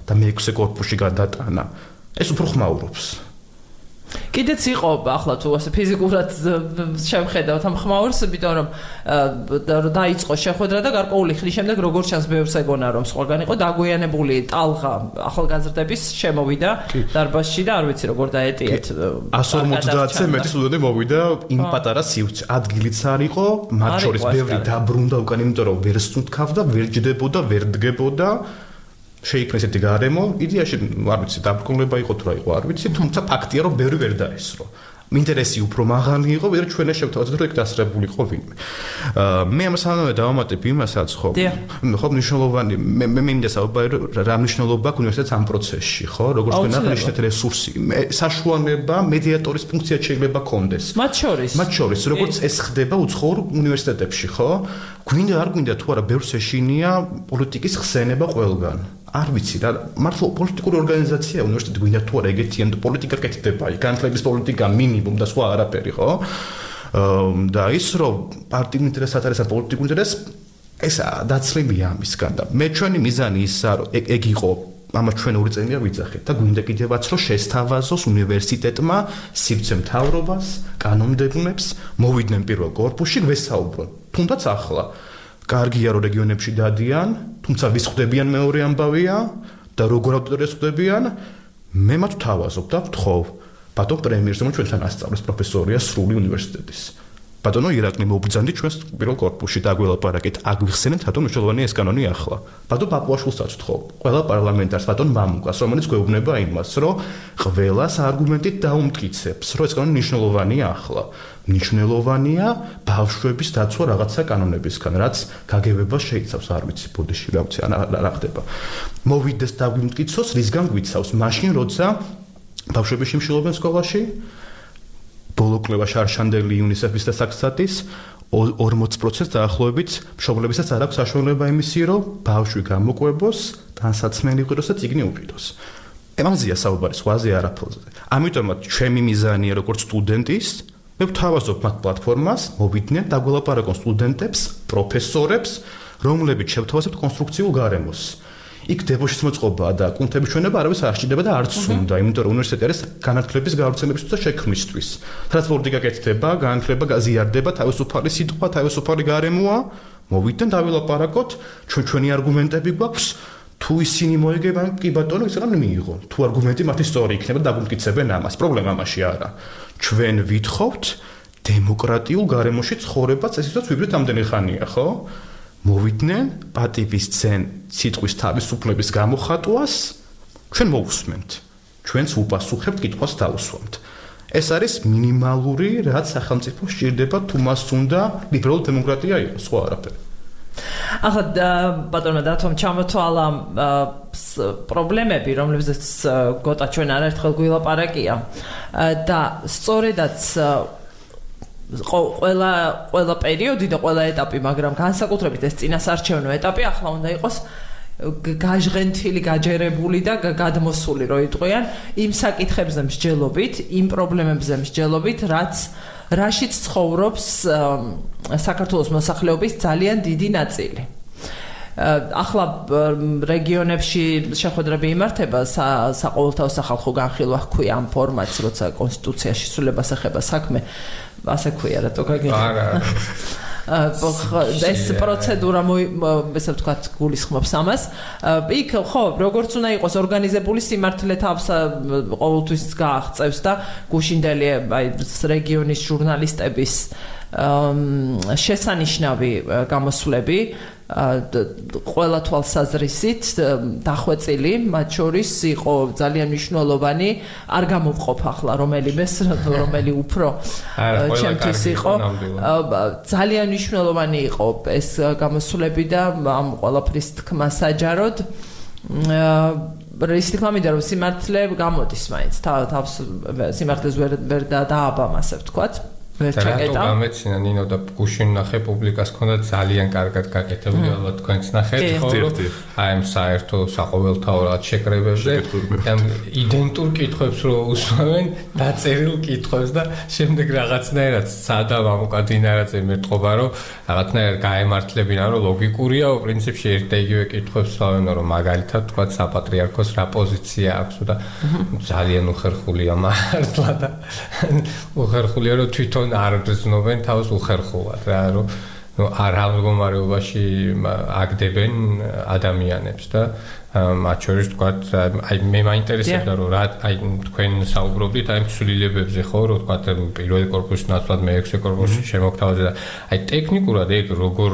[SPEAKER 3] და მე-6 კორპუსში გადატანა. ეს უფრო ხმაურობს.
[SPEAKER 1] კიდეც იყო ახლა თუ ასე ფიზიკურად შევხედავთ ამ ხმაურს, იმიტომ რომ დაიწყო შეხვედრა და გარკვეული ხნის შემდეგ როგორც ჩანს ბევრს ეგონა რომ სხვაგან იყო დაგვიანებული ტალღა ახალგაზრდების შემოვიდა დარბაზში და არ ვიცი როგორ დაეტიეთ
[SPEAKER 3] 150-ზე მეტი სტუდენტი მოვიდა იმ პატარა სივრცე. ადგილიც არ იყო, მათ შორის ბევრი დაბრუნდა უკან, იმიტომ რომ ვერ სწუნთქავდა, ვერ ჯდებოდა, ვერ დგებოდა. შეიქმნა ესეთი გარემო, იდეაში არ ვიცი, დაბრკოლება იყო თუ რა იყო, არ ვიცი, თუმცა ფაქტია, რომ ბევრი ვერ დაესრო. ინტერესი უფრო მაღალი იყო, ვიდრე ჩვენ შევთავაზეთ, რომ ეგ დასრებული იყო ვინმე. მე ამასთანავე დავამატებ იმასაც, ხო მნიშვნელოვანი, მე მინდა საუბარი, რა მნიშვნელობა აქვს უნივერსიტეტს ამ პროცესში, ხო? როგორც თქვენ აღნიშნეთ რესურსი, საშუალება, მედიატორის ფუნქცია შეიძლება კონდეს.
[SPEAKER 1] მათ შორის,
[SPEAKER 3] როგორც ეს ხდება უცხოურ უნივერსიტეტებში, ხო? გვინდა არ გვინდა თუ არა, ბევრს ეშინია პოლიტიკის ხსენება ყველგან. არ ვიცი რა, მართლა პოლიტიკური ორგანიზაცია უნივერსიტეტი გვინდა თუ არა ეგეთიან პოლიტიკა კეთდება, განათლების პოლიტიკა მინიმუმ და სხვა არაფერი, ხო? და ის რომ პარტიულ ინტერესად არის ან პოლიტიკურ ინტერესს, ეს დაცლილია ამისგან და მე ჩვენი მიზანი ისაა, რომ ეგ იყო ამას ჩვენ ორი წელია ვიძახეთ და გვინდა კიდევაც რომ შესთავაზოს უნივერსიტეტმა სივრცე მთავრობას, კანონმდებლებს, მოვიდნენ პირველ კორპუსში, გვესაუბრონ. თუნდაც ახლა კარგია რომ რეგიონებში დადიან, თუმცა ვის ხვდებიან მეორე ამბავია და როგორ ავტორებს ხვდებიან, მე მათ ვთავაზობ და ვთხოვ, ბატონ პრემიერს, რომ ჩვენთან ასწავლეს პროფესორია სრული უნივერსიტეტის. ბატონო ირაკლი მობრძანდი ჩვენს პირველ კორპუსში და აგველაპარაკეთ, აგვიხსენეთ, რატომ მნიშვნელოვანია ეს კანონი ახლა. ბატონ პაპუაშვილსაც ვთხოვ, ყველა პარლამენტარს, ბატონ მამუკას, რომელიც გვეუბნება იმას, რომ ყველას არგუმენტით დაუმტკიცებს, რომ ეს კანონი მნიშვნელოვანია ახლა. მნიშვნელოვანია ბავშვების დაცვა რაღაცა კანონებისგან, რაც გაგებებას შეიცავს, არ ვიცი, ბოდიში რა ვიცი, რა ხდება. მოვიდეს და გვიმტკიცოს, რისგან გვიცავს, მაშინ როცა ბავშვები შემშილობენ სკოლაში, ბოლო კვლევა შარშანდელი იუნისეფის და საქსათის 40% დაახლოებით მშობლებისაც არ აქვს საშუალება იმისი, რომ ბავშვი გამოყვებოს, განსაცმელი იყოს და წიგნი უყიდოს. ამაზეა საუბარი, სხვაზე არაფერზე. ამიტომაც ჩემი მიზანია როგორც სტუდენტის მე ვთავაზობ მათ პლატფორმას, მოვიდნენ და გველაპარაკონ სტუდენტებს, პროფესორებს, რომლებიც შევთავაზებთ კონსტრუქციულ გარემოს. იქ დებოშის მოწყობაა და კუნთების ჩვენება არავის არ სჭირდება და არც უნდა, იმიტომ რომ უნივერსიტეტი არის განათლების გავრცელებისთვის და შექმნისთვის. ტრანსპორტი გაკეთდება, განათლება გაზიარდება, თავისუფალი სიტყვა, თავისუფალი გარემოა, მოვიდნენ და ველაპარაკოთ, ჩვენი არგუმენტები გვაქვს. თუ ისინი მოიგებენ, კი ბატონო, ის რამ მიიღო. თუ არგუმენტი მათი სწორი იქნება, დაგვიმტკიცებენ ამას. პრობლემა ამაში არა. ჩვენ ვითხოვთ დემოკრატიულ გარემოში ცხოვრებას, ესეც ვიბრეთ ამდენი ხანია, ხო? მოვიდნენ პატივის ძენ სიტყვის თავისუფლების გამოხატვას, ჩვენ მოვუსმენთ. ჩვენც უპასუხებთ, კითხვას დავუსვამთ. ეს არის მინიმალური, რაც სახელმწიფო სჭირდება, თუ მას უნდა ლიბერალური დემოკრატია იყოს, სხვა არაფერი.
[SPEAKER 1] ახლა ბატონო დათომ ჩამოთვალა პრობლემები, რომლებზეც გოტა ჩვენ არაერთხელ გვილაპარაკია და სწორედაც ყველა პერიოდი და ყველა ეტაპი, მაგრამ განსაკუთრებით ეს წინასარჩევნო ეტაპი ახლა უნდა იყოს გაჟღენთილი, გაჯერებული და გადმოსული, რო იტყვიან იმ საკითხებზე მსჯელობით, იმ პრობლემებზე მსჯელობით, რაშიც ცხოვრობს საქართველოს მოსახლეობის ძალიან დიდი ნაწილი. ახლა რეგიონებში შეხვედრები იმართება, საყოველთაო სახალხო განხილვა ჰქვია ამ ფორმატს, როცა კონსტიტუციაში სრულებას ეხება საქმე, ასე ქვია, რატო გაგიგე?
[SPEAKER 2] არა.
[SPEAKER 1] ეს პროცედურა ესე ვთქვათ გულისხმობს ამას. იქ ხო, როგორც უნდა იყოს ორგანიზებული სიმართლე თავს ყოველთვის გააღწევს და გუშინდელი აი რეგიონის ჟურნალისტების შესანიშნავი გამოსვლები ყველა თვალსაზრისით დახვეწილი, მათ შორის იყო ძალიან მნიშვნელოვანი, არ გამოვყოფ ახლა რომელიმეს, რომელი უფრო ჩემთვის იყო. ძალიან მნიშვნელოვანი იყო ეს გამოსვლები და ამ ყველაფრის თქმა საჯაროდ. რის თქმა მინდა რომ სიმართლე გამოდის მაინც, თავს სიმართლეს ვერ დააბამ, ასე ვთქვათ. ვერ ჩაკეტა.
[SPEAKER 2] გამეცინა ნინო და გუშინ ნახე პუბლიკას ქონდა ძალიან კარგად გაკეთებული, ალბათ თქვენც ნახეთ, ხო? აი ამ საერთო საყოველთაო რაღაც შეკრებებზე და იდენტურ კითხვებს რო უსვამენ, დაწერილ კითხვებს და შემდეგ რაღაცნაირად სადავ ამოკადინარაძე მეტყობა რომ რაღაცნაირად გაემართლებინა რომ ლოგიკურია, პრინციპში ერთ და იგივე კითხვებს სვავენ რომ მაგალითად თქვა საპატრიარქოს რა პოზიცია აქვს და ძალიან უხერხულია მართლა და უხერხულია რომ თვითონ არ გრძნობენ თავს უხერხულად რა რომ არ ამდგომარეობაში აგდებენ ადამიანებს და მათ შორის თქვა აი მე მაინტერესებდა რომ რა აი თქვენ საუბრობდით აი ცვლილებებზე ხო რომ თქვა პირველი კორპუსის ნაცვლად მე-6 კორპუსში შემოგთავაზე და აი ტექნიკურად ეგ როგორ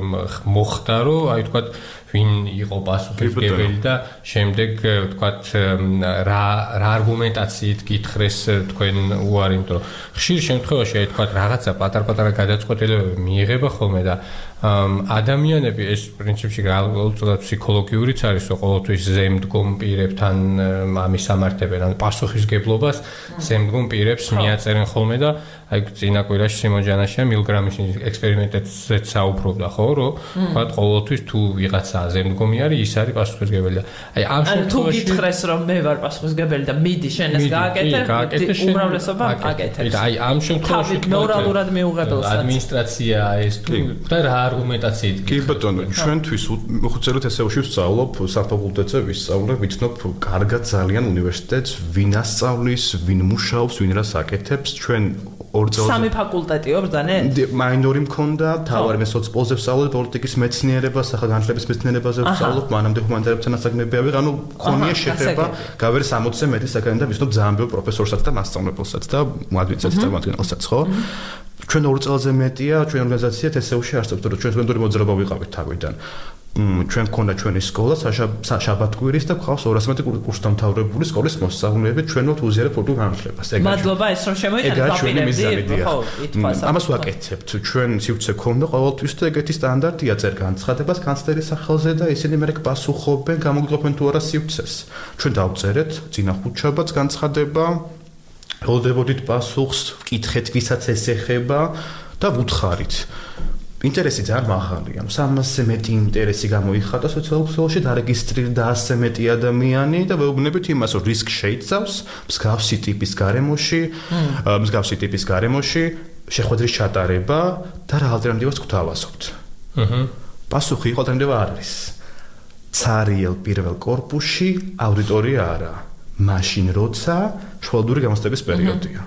[SPEAKER 2] მოხდა რომ აი თქვა ვინ იყო პასუხისმგებელი და შემდეგ თქვათ რა არგუმენტაციით გითხრეს თქვენ უარი, იმიტომ რომ ხშირ შემთხვევაში აი თქვათ რაღაცა პატარ-პატარა გადაწყვეტილებები მიიღება ხოლმე და ადამიანები ეს პრინციპში უწოდოთ ფსიქოლოგიურიც არის, რომ ყოველთვის ზემდგომ პირებთან ამის სამართებენ, ან პასუხისგებლობას ზემდგომ პირებს მიაწერენ ხოლმე და აი წინა კვირაში სიმონ ჯანაშია მილგრამის ექსპერიმენტებზეც საუბრობდა ხო, რომ თქვათ ყოველთვის თუ ვიღაცა ზემდგომი არის, ის არის პასუხისგებელი და აი ამ შემთხვევაში თუ
[SPEAKER 1] გითხრეს რომ მე ვარ პასუხისგებელი და მიდი შენ ეს გააკეთე, უმრავლესობა აკეთებს.
[SPEAKER 2] აი ამ შემთხვევაში
[SPEAKER 1] მორალურად მიუღებელსაც
[SPEAKER 2] ადმინისტრაცია ეს თუ და რა არგუმენტაციით
[SPEAKER 3] კი ბატონო, ჩვენთვის მოხუცეროთ ესეუში ვსწავლობ საფაკულტეტზე ვისწავლებ, ვიცნობ კარგად ძალიან უნივერსიტეტს, ვინ ასწავლის, ვინ მუშაობს, ვინ რას აკეთებს, ჩვენ
[SPEAKER 1] სამი ფაკულტეტიო ბრძანე?
[SPEAKER 3] მაინორი მქონდა, თავარი მე სოციოლოგიაზე ვსწავლობ, პოლიტიკის მეცნიერებას, სახელგანთლების მეცნიერებაზე ვსწავლობ, მანამდე ჰუმანიტარებთან ასაგნები ავიღე, ანუ მქონია შეხება, გავერ 60-ზე მეტი საკითხი და ვიცნობ ძალიან ბევრ პროფესორსაც და მასწავლებელსაც და ადმინისტრაციის წარმომადგენელსაც, ხო? ჩვენ 2 წელზე მეტია ჩვენ ორგანიზაცია TSU-ში არსებობს, რომ ჩვენ სტუდენტური მოძრაობა ვიყავით თავიდან. ჩვენ გქონდა ჩვენი სკოლა შაბათ-კვირის და გვყავს 200 მეტი კურსდამთავრებული სკოლის მოსწავლეები, ჩვენ ვთ უზიარებ პროდუქტ განათლებას.
[SPEAKER 1] მადლობა ეს რომ შემოიტანეთ
[SPEAKER 3] დაპირებდი. ამას ვაკეთებთ. ჩვენ სივრცე გქონდა ყოველთვის და ეგეთი სტანდარტია წერ განცხადებას კანცლერის სახელზე და ისინი მერე პასუხობენ, გამოგიყოფენ თუ არა სივრცეს. ჩვენ დავწერეთ წინა ხუთშაბათს განცხადება, ველოდებოდით პასუხს, ვკითხეთ ვისაც ეს ეხება და ვუთხარით. ინტერესი ძალიან მაღალია. 300-ზე მეტი ინტერესი გამოიხატა სოციალურ ქსელში, დარეგისტრირდა 100-ზე მეტი ადამიანი და ვეუბნებით იმას, რომ რისკ შეიცავს მსგავსი ტიპის გარემოში შეხვედრის ჩატარება და რა ალტერნატივას გვთავაზობთ. პასუხი იყო ალტერნატივა არ არის. ცარიელ პირველ კორპუსში აუდიტორია არა. მაშინ როცა შუალედური გამოცდების პერიოდია.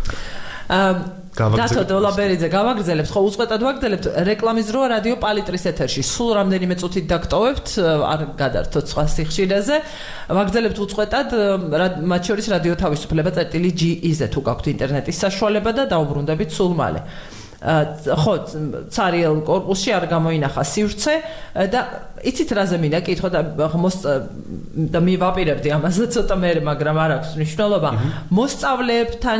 [SPEAKER 1] დათო დოლაბერიძე გავაგრძელებთ, ხო უწყვეტად ვაგრძელებთ რეკლამის დროა რადიო პალიტრის ეთერში. სულ რამდენიმე წუთით დაგტოვებთ, არ გადართოთ სხვა სიხშირეზე. ვაგრძელებთ უწყვეტად, მათ შორის რადიო თავისუფლება წერტილი.GE-ზე თუ გაქვთ ინტერნეტის საშუალება და დაუბრუნდებით სულ მალე. ხო, ცარიელ კორპუსში არ გამოინახა სივრცე და იცით რაზე მინდა კითხო და მივაპირებდი ამაზე ცოტა მე, მაგრამ არ აქვს მნიშვნელობა. მოსწავლეებთან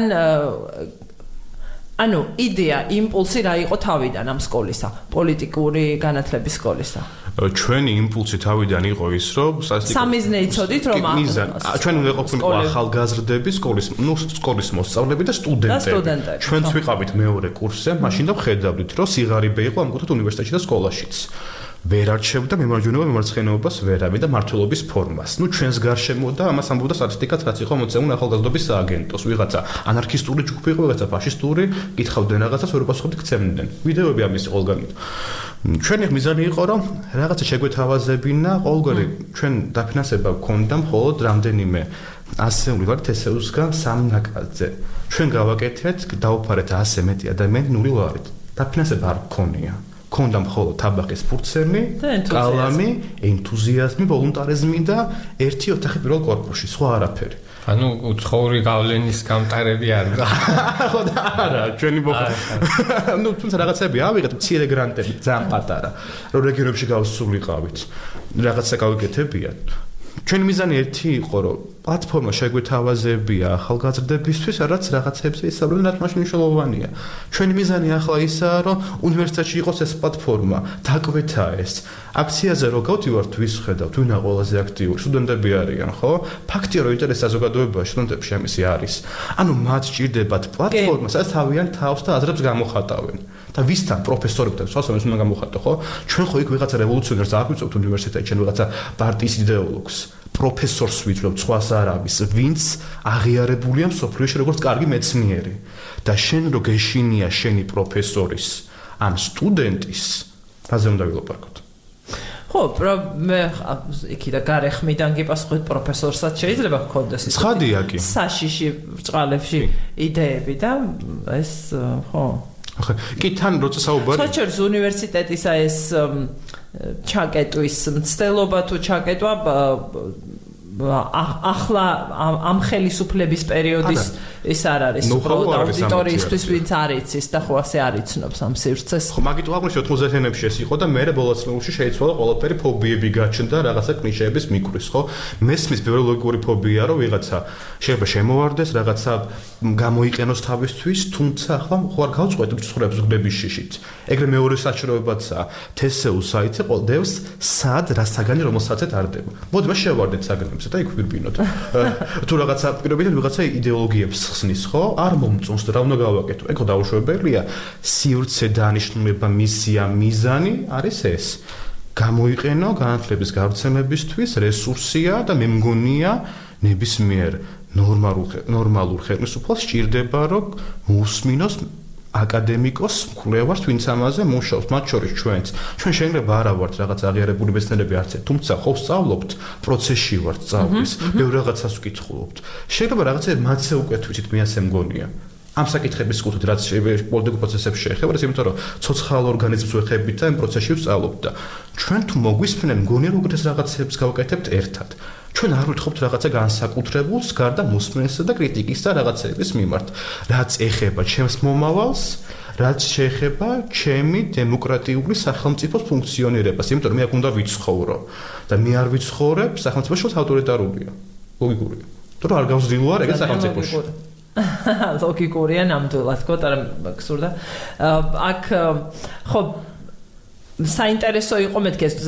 [SPEAKER 1] ანუ იდეა, იმპულსი რა იყო თავიდან ამ სკოლისა, პოლიტიკური განათლების სკოლისა?
[SPEAKER 3] ჩვენი იმპულსი თავიდან იყო ის, რომ
[SPEAKER 1] სამიზნე იცოდით, რომ
[SPEAKER 3] ჩვენ უნდა ყოფილიყო ახალგაზრდები, სკოლის მოსწავლეები და სტუდენტები. ჩვენც ვიყავით მეორე კურსზე, მაშინ და ვხედავდით, რომ სიღარიბე იყო ამკუთხედ უნივერსიტეტში და სკოლაშიც. ვერ არჩევდა მემარჯვენეობა მემარცხენეობას ვერავინ და მართლობის ფორმას. ჩვენს გარშემო და ამას ამბობდა სტატისტიკაც, რაც იყო მოცემული ახალგაზრდობის სააგენტოს. ვიღაცა ანარქისტული ჯგუფი იყო, ვიღაცა ფაშისტური, კითხავდნენ რაღაცას, ვერ უპასუხობდნენ, ქცევდნენ. ვიდეოები ამის ყველგან. ჩვენი მიზანი იყო, რომ რაღაცა შეგვეთავაზებინა, ყოველგვარი ჩვენ დაფინანსება გვქონდა მხოლოდ რამდენიმე ასეული ვარ TSU-სგან 3 ნაკადზე. ჩვენ გავაკეთეთ, დავუფარეთ 100 მეტი ადამიანი ნული ლარით. დაფინანსება არ გქონია. ქონდა მხოლოდ თაბახის ფურცელი, კალამი, ენთუზიაზმი, ვოლუნტარიზმი და ერთი ოთახი პირველ კორპუსში, სხვა არაფერი.
[SPEAKER 2] ანუ უცხოური გავლენის გამტარები არ და
[SPEAKER 3] ხო და არა, ჩვენი თუმცა რაღაცები ავიღეთ, მცირე გრანტები, ძალიან პატარა, რომ რეგიონებში გავსულიყავით. რაღაცა გავიკეთებიათ. ჩვენი მიზანი ერთი იყო, რომ პლატფორმა შეგვეთავაზებია ახალგაზრდებისთვის, რაც რაღაცებზე ისაუბრებენ, რაც მაშინ მნიშვნელოვანია. ჩვენი მიზანი ახლა ისაა, რომ უნივერსიტეტში იყოს ეს პლატფორმა, დაკვეთა ეს. აქციაზე რო გავდივართ, ვის ხედავთ, ვინა ყველაზე აქტიური სტუდენტები არიან, ხო? ფაქტია, რომ ინტერესი საზოგადოებაში სტუდენტებში ამისი არის. ანუ მათ სჭირდებათ პლატფორმა, სადაც თავიანთ თავს და აზრებს გამოხატავენ. და ვისთან პროფესორებთან სხვასთან უნდა გამოხატო, ხო? ჩვენ ხო იქ ვიღაცა რევოლუციონერს აღვიწევთ უნივერსიტეტში, ჩვენ ვიღაცა პარტიის იდეოლოგს, პროფესორს ვიწვევთ, სხვას არავის, ვინც აღიარებულია მსოფლიოში როგორც კარგი მეცნიერი. და შენ რო გეშინია შენი პროფესორის ან სტუდენტის, რაზე უნდა ვილაპარაკოთ?
[SPEAKER 1] ხო, მე იქიდან გარეხმიდან გიპასუხეთ პროფესორსაც შეიძლება გქონდეს ის.
[SPEAKER 3] ცხადია კი.
[SPEAKER 1] საშიში ბრწყალებში იდეები და ეს ხო.
[SPEAKER 3] ახლა კი თან როცა საუბარი
[SPEAKER 1] საჩერს უნივერსიტეტისა ეს ჩაკეტვის მცდელობა თუ ჩაკეტვა ახლა ამ ხელისუფლების პერიოდის ის არ არის უბრალოდ აუდიტორიისთვის ვინც არ იცის და ხო ასე არ იცნობს ამ სივრცეს.
[SPEAKER 3] ხო მაგით უაღრესად 90-იანებში ეს იყო და მე ბოლო წლებში შეიცვალა ყველაფერი ფობიები გაჩნდა რაღაცა კლიშეების მიკრის, ხო? მესმის ბევრი ლოგიკური ფობია რომ ვიღაცა შეიძლება შემოვარდეს რაღაცა გამოიყენოს თავისთვის, თუმცა ახლა ხო არ გავწყვეტ ცხრებს გდების შიშით. ეგრე მეორე საჭიროებაცაა TSU საიტზე ყოველდღეს სად რა საგანი რომელსაც არდება. მოდი მას შევარდეთ საგანებს და იქ ვირბინოთ. თუ რაღაცა პირობითად ვიღაცა იდეოლოგიებს ხსნის, ხო? არ მომწონს და რა უნდა გავაკეთო? ეგ ხო დაუშვებელია. სივრცე დანიშნულება, მისია, მიზანი არის ეს. გამოიყენო განათლების გავრცელებისთვის რესურსია და მე მგონია ნებისმიერ ნორმალურ ხელისუფლებას სჭირდება რომ მოусმინოს აკადემიკოს მკვლევარს, ვინც ამაზე მუშაობს, მათ შორის ჩვენც. ჩვენ შეიძლება არა ვართ რაღაც აღიარებული მეცნიერები არც, თუმცა ხო ვსწავლობთ, პროცესში ვართ სწავლის, ბევრ რაღაცას ვკითხულობთ. შეიძლება რაღაცა მათზე უკვე თვითონ მე ასე მგონია. ამ საკითხების კუთხით რაც პოლიტიკურ პროცესებში შეეხება, იმიტომ რომ ცოცხალ ორგანიზმს ვეხებით და ამ პროცესში ვსწავლობთ და ჩვენ თუ მოგვისმენენ, მგონია რომ ეს რაღაცებს გავაკეთებთ ერთად. ჩვენ არ ვითხოვთ რაღაცა განსაკუთრებულს გარდა მოსმენისა და კრიტიკის და რაღაცების მიმართ, რაც ეხება ჩემს მომავალს, რაც შეეხება ჩემი დემოკრატიული სახელმწიფოს ფუნქციონირებას, იმიტომ რომ მე აქ უნდა ვიცხოვრო და მე არ ვიცხოვრებ სახელმწიფოში, რაც ავტორიტარულია. ლოგიკურია. თუ არ გავზრდილო არ ეგ სახელმწიფოში.
[SPEAKER 1] ლოგიკურია ნამდვილად, თქო, არა გსურდა. აქ ხო საინტერესო იყო მეთქი ეს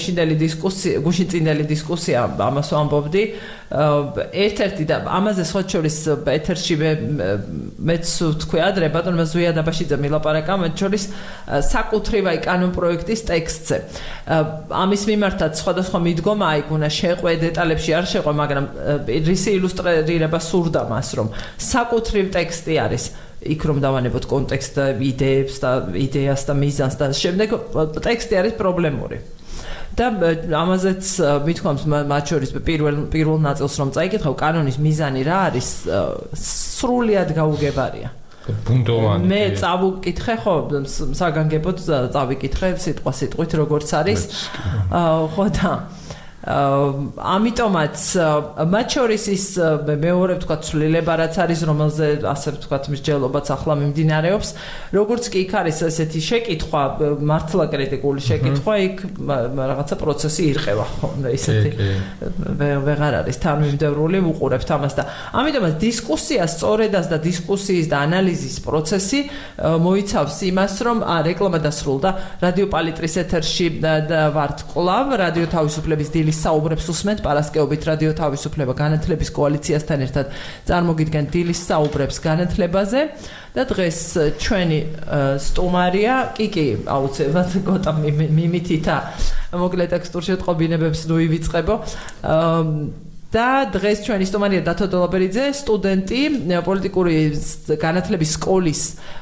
[SPEAKER 1] გუშინწინდელი დისკუსია ამას ვამბობდი. ერთ-ერთი და ამაზე სხვა შორის ეთერში მეც ვთქვი ადრე ბატონმა ზვია დაბაშიძე მილაპარაკა მათ შორის საკუთრივ აი კანონპროექტის ტექსტზე. ამის მიმართაც სხვადასხვა მიდგომა აი გუნა შეყვე დეტალებში არ შეყვე, მაგრამ რისი ილუსტრირება სურდა მას რომ საკუთრივ ტექსტი არის იქ რომ დავანებოთ კონტექსტ და იდეებს და იდეას და მიზანს და შემდეგ ტექსტი არის პრობლემური. და ამაზეც მithქვამს მათ შორის პირველ ნაწილს რომ წაიკითხავ კანონის მიზანი რა არის სრულად გაუგებარია.
[SPEAKER 2] ბუნდოვანი.
[SPEAKER 1] მე წავუკითხე ხო საგანგებოდ წავიკითხე სიტყვით როგორც არის. ხო და ამიტომაც მათ შორის ის მეორე ვთქვათ ცვლილება რაც არის რომელზე ასე ვთქვათ მსჯელობაც ახლა მიმდინარეობს როგორც კი იქ არის ესეთი შეკითხვა მართლა კრიტიკული შეკითხვა იქ რაღაცა პროცესი ირყევა ხო ესეთი ვეღარ არის თანმიმდევრული ვუყურებთ ამას და ამიტომაც დისკუსია სწორედაც და დისკუსიის და ანალიზის პროცესი მოიცავს იმას რომ რეკლამა დასრულდა რადიო პალიტრის ეთერში ვართ კვლავ რადიო თავისუფლების დილის საუბრებს უსმენთ პარასკევობით რადიო თავისუფლება განათლების კოალიციასთან ერთად წარმოგიდგენთ დილის საუბრებს განათლებაზე და დღეს ჩვენი სტუმარია კი აუცილებლად გოტა მიმითითა მოკლე ტექსტურ შეტყობინებებს ნუ ივიწყებო და დღეს ჩვენი სტუმარია დათო დოლაბერიძე სტუდენტი პოლიტიკური განათლების სკოლის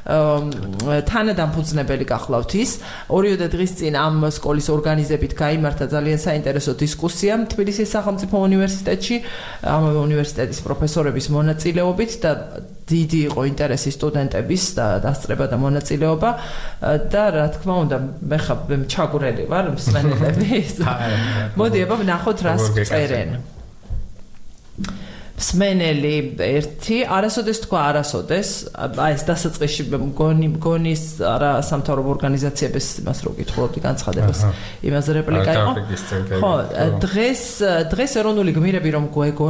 [SPEAKER 1] თანადამფუძნებელი გახლავთ ის ორიოდე დღის წინ ამ სკოლის ორგანიზებით გაიმართა ძალიან საინტერესო დისკუსია თბილისის სახელმწიფო უნივერსიტეტში ამ უნივერსიტეტის პროფესორების მონაწილეობით და დიდი იყო ინტერესი სტუდენტების და დასწრება და მონაწილეობა და რა თქმა უნდა მე ჩაგვრელი ვარ მსმენელები მოდი აბა ვნახოთ რას წერენ მსმენელი ერთი არასოდეს თქვა არასოდეს აი ეს დასაწყისში მგონის არა სამთავრობო ორგანიზაციების იმას რო გითხულობდი განცხადებას იმაზე რეპლიკა იყო ხო დღეს ეროვნული გმირები რომ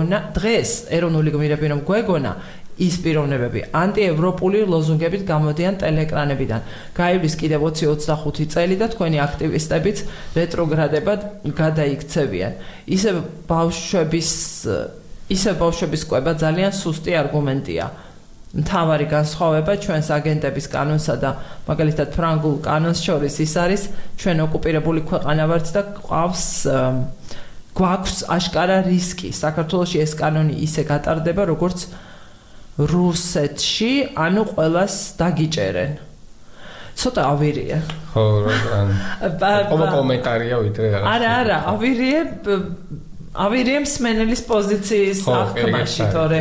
[SPEAKER 1] გვეგონა ის პიროვნებები ანტიევროპული ლოზუნგებით გამოდიან ტელეეკრანებიდან. გაივლის კიდევ 20-25 წელი და თქვენი აქტივისტებიც რეტროგრადებად გადაიქცევიან. ისევ ბავშვების კვება ძალიან სუსტი არგუმენტია. მთავარი განსხვავება ჩვენს აგენტების კანონსა და მაგალითად ფრანგულ კანონს შორის ის არის, ჩვენ ოკუპირებული ქვეყანა ვართ და გვაქვს აშკარა რისკი. საქართველოში ეს კანონი ისე გატარდება, როგორც რუსეთში, ანუ ყველას დაგიჭერენ. ცოტა ავირია.
[SPEAKER 2] ხო, რა კომენტარია ვიდრე რაღაც.
[SPEAKER 1] არა, ავირია მსმენელის პოზიციის აღქმაში, თორე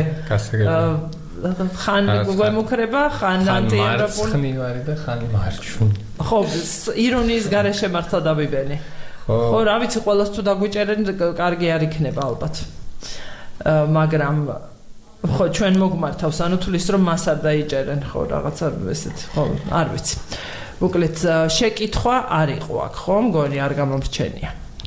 [SPEAKER 1] ხან გვემუქრება, ხან ანტიევროპული.
[SPEAKER 2] მარცხნივ არის და ხან მარჯვნივ.
[SPEAKER 1] ხო, ირონიის გარეშე მართლა დავიბენი. ხო, რა ვიცი, ყველას თუ დაგვიჭერენ, კარგი არ იქნება ალბათ. მაგრამ ხო ჩვენ მოგმართავს ანუ თulis რომ მას არ დაიჭერენ ხო რაღაცა ესეთ ხო არ ვიცი მოკლედ შეკითხვა არ იყო აქ ხო მგონი არ გამომრჩენია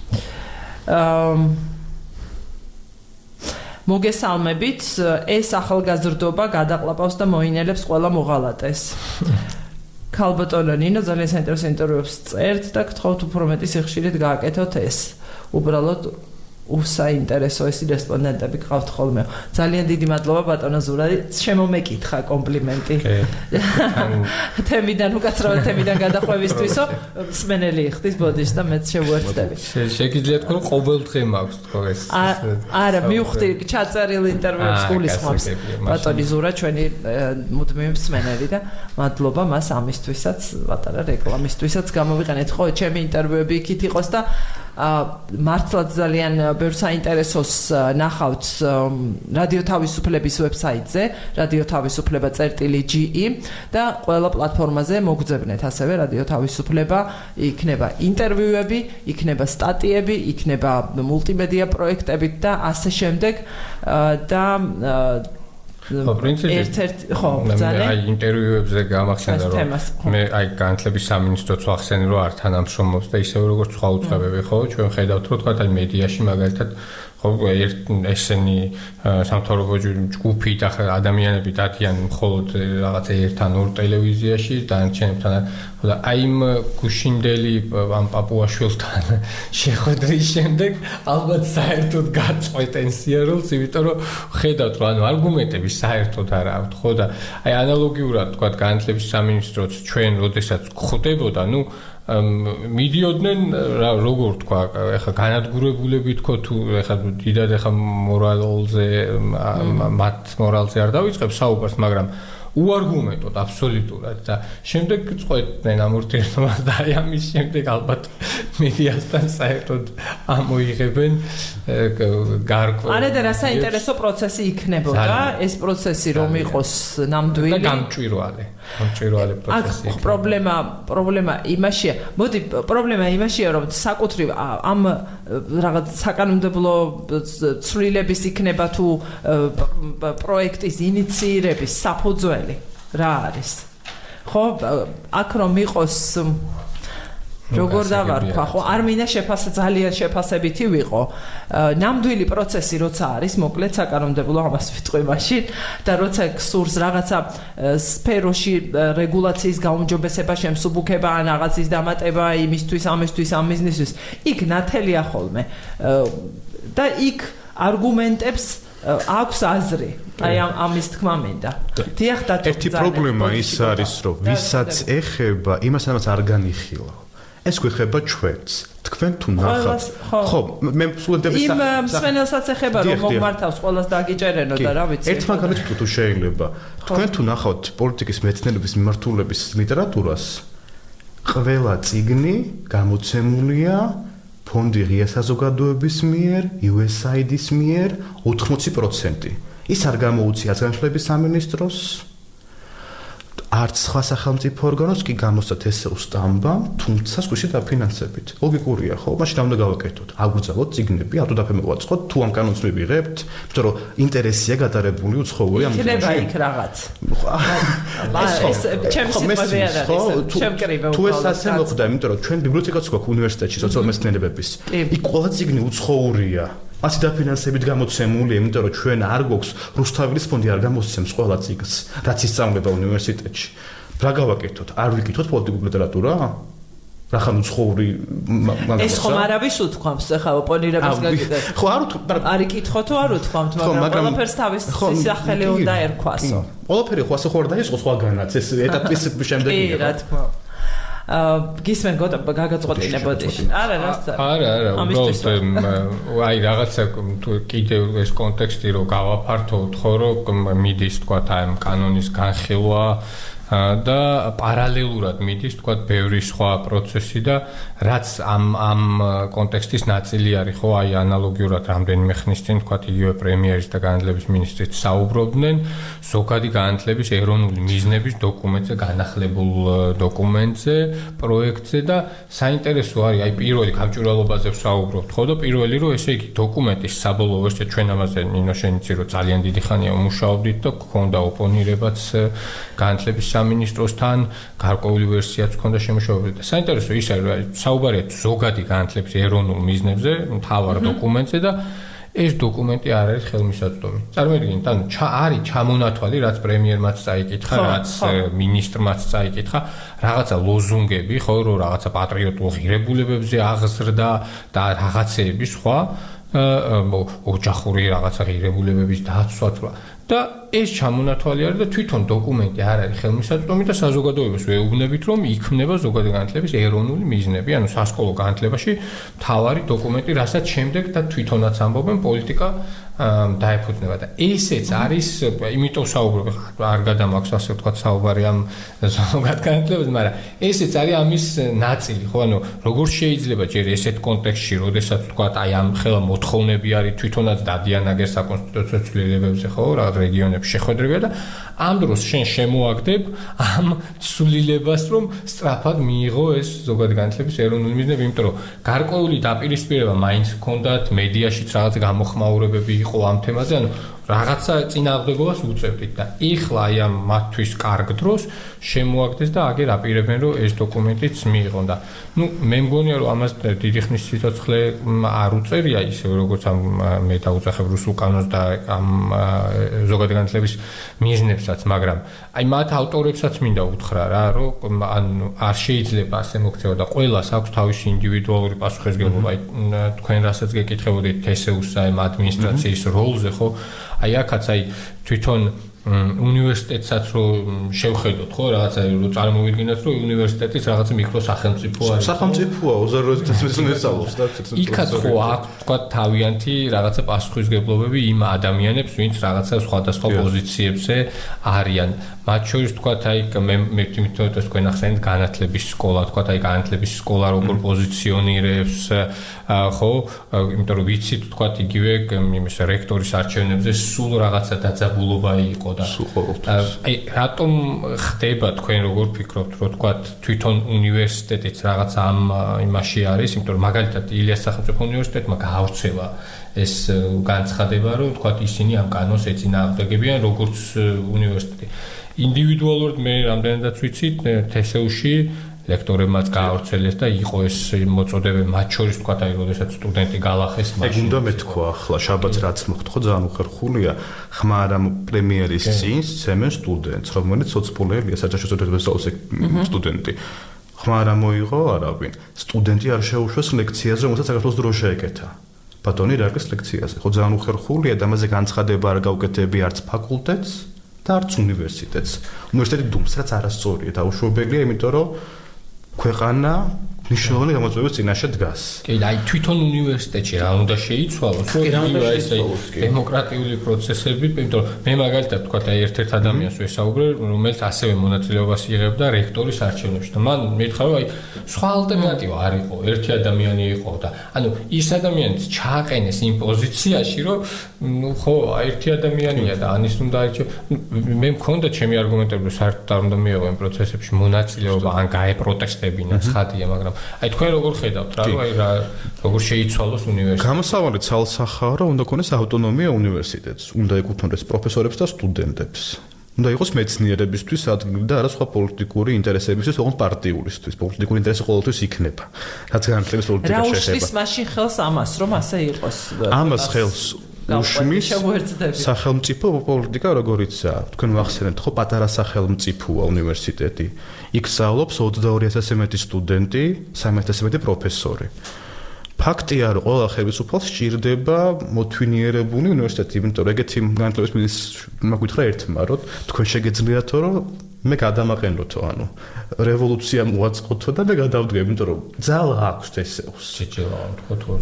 [SPEAKER 1] მოგესალმებით ეს ახალგაზრდობა გადაყლაპავს და მოინელებს ყველა მოღალატეს ქალბატონო ნინო ძალიან საინტერესო ინტერვიუებს წერთ და გთხოვთ უფრო მეტი სიხშირით გააკეთოთ ეს უბრალოდ უსაინტერესო ეს რესპონდენტები ყავთ ხოლმე. ძალიან დიდი მადლობა ბატონო ზურადი, შემომეკითხა კომპლიმენტი. თემიდან უკაცრავად თემიდან გადახვევისთვისო, მსმენელი იხდის ბოდიშს და მეც შევუერთდები.
[SPEAKER 2] შეგიძლიათ თქვენ ყოველ დღე მაქვს თქო ეს.
[SPEAKER 1] არა, მივხვდი ჩაწერილ ინტერვიუებს გულისხმობს. ბატონი ზურა ჩვენი მუდმივი მსმენელი და მადლობა მას ამისთვისაც, პატარა რეკლამისთვისაც გამოვიყენეთ. ხო, ჩემი ინტერვიუები იქით იყოს და მართლაც ძალიან ბევრ საინტერესოს ნახავთ რადიო თავისუფლების ვებსაიტზე radio-tavisupleba.ge და ყველა პლატფორმაზე მოგძებნეთ ასევე რადიო თავისუფლება იქნება ინტერვიუები, იქნება სტატიები, იქნება მულტიმედია პროექტები და ასე შემდეგ და ერთ-ერთი ხო ბრძანე
[SPEAKER 2] აი ინტერვიუებზე გამახსენდა რომ მე აი განათლების სამინისტროც ვახსენე რომ არ თანამშრომლობს და ისევე როგორც სხვა უწყებები ხო ჩვენ ხედავთ რომ თქვა აი მედიაში მაგალითად ხო ესენი სამთავრობო ჯგუფი და ადამიანები დადიან მხოლოდ რაღაცა ერთ ან ორ ტელევიზიაში დანარჩენებთან ხო და აი იმ გუშინდელი ამ პაპუაშვილთან შეხვედრის შემდეგ ალბათ საერთოდ გაწყვეტენ სიარულს იმიტომ რომ ხედავთ რომ ანუ არგუმენტები საერთოდ არ აქვს ხო და აი ანალოგიურად თქვა განათლების სამინისტროც ჩვენ როდესაც გვხვდებოდა ნუ მიდიოდნენ როგორ თქვა ეხა განადგურებულები თქო თუ ეხა დიდად ეხა მორალზე მათ მორალზე არ დავიწყებ საუბარს მაგრამ უარგუმენტოდ აბსოლუტურად და შემდეგ წყვეტდნენ ამ ურთიერთობას და აი ამის შემდეგ ალბათ მედიასთან საერთოდ ამოიღებენ გარკვეულ
[SPEAKER 1] არა და რა საინტერესო პროცესი იქნებოდა ეს პროცესი რომ იყოს ნამდვილი
[SPEAKER 2] და გამჭვირვალე პროცესი
[SPEAKER 1] აქ პრობლემა იმაშია მოდი პრობლემა იმაშია რომ საკუთრივ ამ რაღაც საკანონმდებლო ცვლილების იქნება თუ პროექტის ინიციირების საფუძველი რა არის ხო აქ რომ იყოს როგორ დავარქვა ხო არ მინდა ძალიან შეფასებითი ვიყო ნამდვილი პროცესი როცა არის მოკლედ საკანონმდებლო ამას ვიტყვი მაშინ და როცა გსურს რაღაცა სფეროში რეგულაციის გაუმჯობესება შემსუბუქება ან რაღაცის დამატება იმისთვის ამისთვის ამ ბიზნესისთვის იქ ნათელია ხოლმე და იქ არგუმენტებს აქვს აზრი აი ამის თქმა მინდა დიახ და
[SPEAKER 3] ერთი პრობლემა ის არის რომ ვისაც ეხება იმას ამას არ განიხილა ეს გვეხება ჩვენს თქვენ თუ ნახავთ ხო მე სტუდენტების
[SPEAKER 1] იმ მსმენელსაც ეხება რომ მოგმართავს ყველას დაგიჭერენო და რა ვიცი
[SPEAKER 3] ერთ მაგალითს თუ შეიძლება თქვენ თუ ნახავთ პოლიტიკის მეცნიერების მიმართულების ლიტერატურას ყველა წიგნი გამოცემულია ფონდი ღია საზოგადოების მიერ USAID-ის მიერ 80% ის არ გამოუწია განათლების სამინისტროს არც სხვა სახელმწიფო ორგანოს კი გამოსცათ ესე უსტამბა, თუმცა სკუსი დაფინანსებით. ლოგიკურია, ხო? მაშინ რა უნდა გავაკეთოთ? აგვიძალოთ წიგნები, ავტოდაფე მოვაწყოთ, თუ ამ კანონს მივიღებთ, იმიტომ რომ ინტერესია გადარებული უცხოური ამ
[SPEAKER 1] ძროშში. იქნება იქ რაღაც. ეს ჩემს სიტყვაზე არ არის. ჩემ კრივე
[SPEAKER 3] თუ ეს ასე მოხდა, იმიტომ რომ ჩვენ ბიბლიოთეკაც გვაქვს უნივერსიტეტში სოციალურ მეცნიერებების. იქ ყველა წიგნი უცხოურია. ასე დაფინანსებით გამოცემული, იმიტომ რომ ჩვენ არ გვაქვს რუსთავის ფონდი არ გამოსცემს ყველა წიგნს, რაც ისწავლება უნივერსიტეტში. რა გავაკეთოთ? არ ვიკითხოთ პოლიტიკურ ლიტერატურა? რახან უცხოური
[SPEAKER 1] ეს ხომ არავის უთქვამს, ახლა ოპონირების გაკეთება.
[SPEAKER 3] ხო, არ უთქვამთ,
[SPEAKER 1] არ იკითხოთ თუ არ უთქვამთ, მაგრამ ყველაფერს თავის სახელი უნდა ერქვასო.
[SPEAKER 3] ყველაფერი ხო ასე ხო არ დაიწყო სხვაგანაც, ეს ეტაპის შემდეგია.
[SPEAKER 1] კი, რა თქმა უნდა. გისმენ გაგაწყვეტინებოდი. არა,
[SPEAKER 2] უბრალოდ აი რაღაცა კიდევ ეს კონტექსტი რომ გავაფართოვთ, ხო რომ მიდის თქვა აი ამ კანონის განხილვა და პარალელურად მიდის თქვა ბევრი სხვა პროცესი და რაც ამ კონტექსტის ნაწილი არის, ხო, აი ანალოგიურად რამდენიმე ხნის წინ თქვა იგივე პრემიერის და განათლების მინისტრით საუბრობდნენ ზოგადი განათლების ეროვნული მიზნების დოკუმენტზე, განახლებულ დოკუმენტზე, პროექტზე და საინტერესო არის, აი პირველი გამჭვირვალობაზე ვსაუბრობთ, ხო და პირველი რომ ესე იგი დოკუმენტის საბოლოო ვერსია ჩვენ ამაზე ნინო შენიცი რომ ძალიან დიდი ხანია ვმუშაობდით და გქონდა ოპონირებაც განათლების სამინისტროსთან, გარკვეული ვერსიაც ჰქონდა შემუშავებული და საინტერესო ის არის რომ საუბარია ზოგადი განათლების ეროვნულ მიზნებზე, მთავარ დოკუმენტზე და ეს დოკუმენტი არ არის ხელმისაწვდომი. წარმოიდგინეთ, ანუ არის ჩამონათვალი, რაც პრემიერმაც წაიკითხა, რაც მინისტრმაც წაიკითხა, რაღაცა ლოზუნგები, ხო, რომ რაღაცა პატრიოტულ ღირებულებებზე აღზრდა და რაღაცეები სხვა, ოჯახური რაღაცა ღირებულებების დაცვა და ეს ჩამონათვალი არის და თვითონ დოკუმენტი არ არის ხელმისაწვდომი და საზოგადოებას ვეუბნებით, რომ იქმნება ზოგადი განათლების ეროვნული მიზნები, ანუ სასკოლო განათლებაში მთავარი დოკუმენტი, რასაც შემდეგ და თვითონაც ამბობენ პოლიტიკა დაეფუძნება და ესეც არის, იმიტომ საუბრობ, არ გადამაქვს ასე ვთქვათ საუბარი ამ ზოგად განათლებას, მაგრამ ესეც არის ამის ნაწილი, ხო, ანუ როგორ შეიძლება ჯერ ესეთ კონტექსტში, როდესაც ვთქვათ, აი ამ ხელა მოთხოვნები არის თვითონაც დადიანაგერ საკონსტიტუციო ცვლილებებზე, ხო, რაღაც რეგიონებში შეხვედრებია და ამ დროს შენ შემოაგდებ ამ ცვლილებას, რომ სწრაფად მიიღო ეს ზოგადი განათლების ეროვნული მიზნები, იმიტომ რომ გარკვეული დაპირისპირება მაინც ჰქონდათ, მედიაშიც რაღაც გამოხმაურებები იყო ამ თემაზე, ანუ რაღაცა წინააღმდეგობას უწევდით და ეხლა აი ამ მათთვის კარგ დროს შემოაგდეს და აგერ აპირებენ რომ ეს დოკუმენტიც მიიღონ და ნუ მე მგონია რომ ამას დიდი ხნის სიცოცხლე არ უწერია ისე როგორც ამ მე დაუძახებ რუსულ კანონს და ამ ზოგადი განათლების მიზნებსაც, მაგრამ აი მათ ავტორებსაც მინდა უთხრა რა, რომ ანუ არ შეიძლება ასე მოქცევა და ყველას აქვს თავისი ინდივიდუალური პასუხისმგებლობა. აი თქვენ რასაც გეკითხებოდით თესეუს აი ადმინისტრაციის როლზე, ხო? აი აქაც აი თვითონ უნივერსიტეტსაც რომ შევხედოთ, ხო, რაღაცა რომ წარმოვიდგინოთ, რომ უნივერსიტეტის რაღაც მიკროსახელმწიფო არის.
[SPEAKER 3] სახელმწიფოა, უზარმაზრად მეცალობს და
[SPEAKER 2] იქაც ხო აქვს თქვა თავიანთი რაღაცა პასუხისმგებლობები იმ ადამიანებს, ვინც რაღაცა სხვადასხვა პოზიციებზე არიან. მათ შორის თქვა აი მე თვითონ თქვენ ახსენეთ განათლების სკოლა, თქვა აი განათლების სკოლა როგორ პოზიციონირებს, ხო, იმიტომ რომ ვიცით თქვა იგივე იმის რექტორის არჩევნებზე სულ რაღაცა დაძაბულობა იყო და აი რატომ ხდება თქვენ როგორ ფიქრობთ რომ თქვა თვითონ უნივერსიტეტიც რაღაც ამ იმაში არის, იმიტომ რომ მაგალითად ილიას სახელმწიფო უნივერსიტეტმა გაავრცელა ეს განცხადება, რომ თქვა ისინი ამ კანონს ეწინააღმდეგებიან როგორც უნივერსიტეტი. ინდივიდუალურად მე რამდენადაც ვიცით თესეუში ლექტორებმაც გაავრცელეს და იყო ეს მოწოდებები მათ შორის თქვა აი როდესაც სტუდენტი galახეს
[SPEAKER 3] მაშინ. ეგ უნდა მეთქვა ახლა შაბათს რაც მოხდა ხო ძალიან უხერხულია ხმა არა პრემიერის წინ სცემენ სტუდენტს რომელიც სოციოლოგია საჯარო საერთაშორისო სტუდენტი. ხმა არა მოიღო არავინ. სტუდენტი არ შეუშვეს ლექციაზე რომელსაც საქართველოს დროშა ეკეთა. ბატონი რაკის ლექციაზე. ხო ძალიან უხერხულია და ამაზე განცხადება არ გავკეთები არც ფაკულტეტს და არც უნივერსიტეტს. უნივერსიტეტი დუმს რაც არასწორია დაუშვებელია, იმიტომ რომ ქვეყანა ნიშნული გამოწვევების წინაშე დგას.
[SPEAKER 2] კი, აი თვითონ უნივერსიტეტში რა უნდა შეიცვალოს, რომ ესე დემოკრატიული პროცესები, იმიტომ რომ მე მაგალითად თქვა და ერთ-ერთ ადამიანს ვესაუბრე, რომელიც ასევე მონაწილეობას იღებდა რექტორის არჩევნებში და მან მითხრა, აი სხვა ალტერნატივა არ იყო, ერთი ადამიანი იყო და ანუ ის ადამიანიც ჩააყენეს იმ პოზიციაში, რომ ხო, ერთი ადამიანია და ანის უნდა არჩევ. მე მქონდა ჩემი არგუმენტები, რომ საერთოდ არ უნდა მიიღო იმ პროცესებში მონაწილეობა, ან გაეპროტესტებინა, ცხადია, მაგრამ აი თქვენ როგორ ხედავთ რა, აი რა როგორ შეიცვალოს უნივერსიტეტი?
[SPEAKER 3] გამოსავალი ცალსახაა, რომ უნდა ქონდეს ავტონომია უნივერსიტეტს, უნდა ეკუთვნოდეს პროფესორებს და სტუდენტებს. უნდა იყოს მეცნიერებისთვის ადგილი და არა სხვა პოლიტიკური ინტერესებისთვის, ოღონდ პარტიულისთვის. პოლიტიკური ინტერესი ყოველთვის იქნება. რაც განათლების პოლიტიკას შეეხება.
[SPEAKER 1] რა უშლის მაშინ ხელს ამას, რომ ასე იყოს?
[SPEAKER 3] ამას ხელს უშმის სახელმწიფო პოლიტიკა, როგორიცაა. თქვენ ვახსენებთ, ხო, პატარა სახელმწიფოა უნივერსიტეტი. იქ სწავლობს 22,000-ზე მეტი სტუდენტი, 3,000-ზე მეტი პროფესორი. ფაქტია, რომ ყველა ხელისუფალს სჭირდება მოთვინიერებული უნივერსიტეტი, იმიტომ რომ ეგეთი განათლების მინისტრმა გითხრა ერთმა, რომ თქვენ შეგეძლიათო, რომ მე გადამაყენოთო, ანუ რევოლუცია მოაწყოთო და მე გადავდგე, იმიტომ რომ ძალა აქვს ესეოს.
[SPEAKER 2] შეჭილა თქვა თუ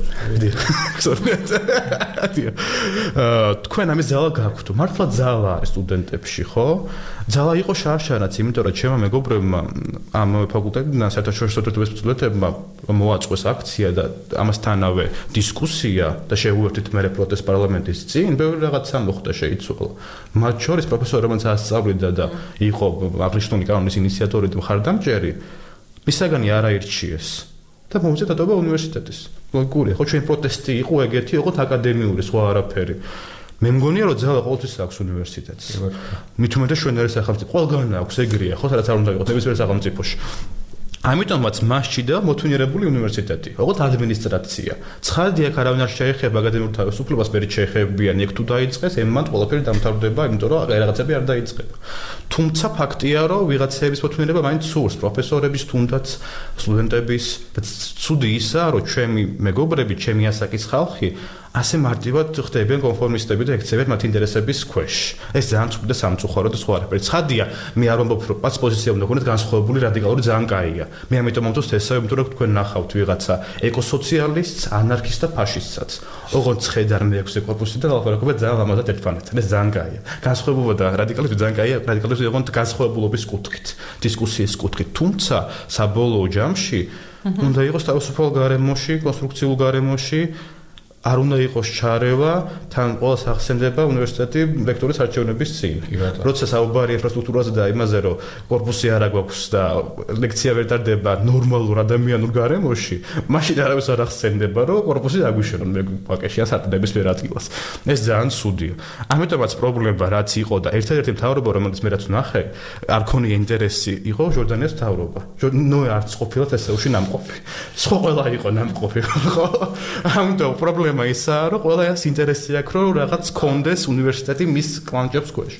[SPEAKER 3] თქვენ ამის ძალა გაქვთ, მართლა ძალა არის სტუდენტებში, ხო? ძალა იყო შარშანაც, იმიტომ რომ ჩემმა მეგობრებმა ამ ფაკულტეტიდან საერთაშორისო ურთიერთობების სტუდენტებმა მოაწყვეს აქცია და ამასთანავე დისკუსია და შეუერთეთ მე პროტესტ პარლამენტის წინ, ბევრი რაღაცა მოხდა შეიცვალა. მათ შორის პროფესორი, რომელიც ასწავლიდა და იყო აღნიშნული კანონის ინიციატორი და მხარდამჭერი, მისაგანი არ აირჩიეს და მოუწია დადობა უნივერსიტეტის. ლოგიკურია, ხო, ჩვენ პროტესტი იყო ეგეთი, იყო აკადემიური, სხვა არაფერი. მე მგონია, რომ ძალა ყოველთვის აქვს უნივერსიტეტს. მით უმეტეს ჩვენერი სახელმწიფო ყველგან აქვს, ეგრეა, ხო, სადაც არ უნდა იყოს ნებისმიერ სახელმწიფოში. ამიტომაც მას ჭირდება მოთვინიერებული უნივერსიტეტი, როგორც ადმინისტრაცია. ცხადია, აქ არავინ არ შეეხება აკადემიურ თავისუფლებას, მე შეეხებიან, იქ თუ დაიწყეს, ემმან ყველაფერი დამთავრდება, იმიტომ რომ რაღაცები არ დაიწყება. თუმცა ფაქტია, რომ ვიღაცების მოთვინიერება მაინც სურს, პროფესორების, თუნდაც სტუდენტების, ცუდი ისაა, რომ ჩემი მეგობრები, ჩემი ასაკის ხალხი ასე მარტივად ხდებიან კონფორმისტები და ექცევიან მათ ინტერესების ქვეშ. ეს ძალიან ცუდი და სამწუხარო და სხვა არაფერი. ცხადია, მე არ ვამბობ, რომ პაც პოზიცია უნდა ქონდეს განსხვავებული რადიკალური ძალიან კაია. მე ამიტომ ამბობ ესაა, იმიტომ რომ თქვენ ნახავთ ვიღაცა ეკოსოციალისტს, ანარქისტს და ფაშისტსაც. ოღონდ ხედარ მე 6 კორპუსი და ლაპარაკობენ ძალიან ლამაზად ერთმანეთთან. ეს ძალიან კაია. განსხვავება და რადიკალიზმი ძალიან კაია, რადიკალიზმი ოღონდ განსხვავებულობის კუთხით, დისკუსიის კუთხით. თუმცა საბოლოო ჯამში უნდა იყოს თავისუფალ გარემოში, კონსტრუქციულ გარემოში არ უნდა იყოს ჩარევა, თან ყველას ახსენდება უნივერსიტეტი რექტორის არჩევნების წინ. როცა საუბარია ინფრასტრუქტურაზე და იმაზე, რომ კორპუსი არ აქვს და ლექცია ვერ ტარდება ნორმალურ ადამიანურ გარემოში, მაშინ არავის არ ახსენდება, რომ კორპუსი დაგვიშენონ მეკუპაკეში ან სარდების ვერ ადგილას. ეს ძალიან ცუდია. ამიტომაც პრობლემა რაც იყო და ერთადერთი მთავრობა, რომელიც მე რაც ვნახე, არ ქონია ინტერესი, იყო ჟორდანიას მთავრობა. ნოე არც ყოფილა თესეულში ნამყოფი. სხვა ყველა იყო ნამყოფი, ხო? ამიტომ პრობლემა ისაა, რომ ყველას ინტერესი აქვს, რომ რაღაც კონდეს უნივერსიტეტი მის კლანჭებს ქვეშ.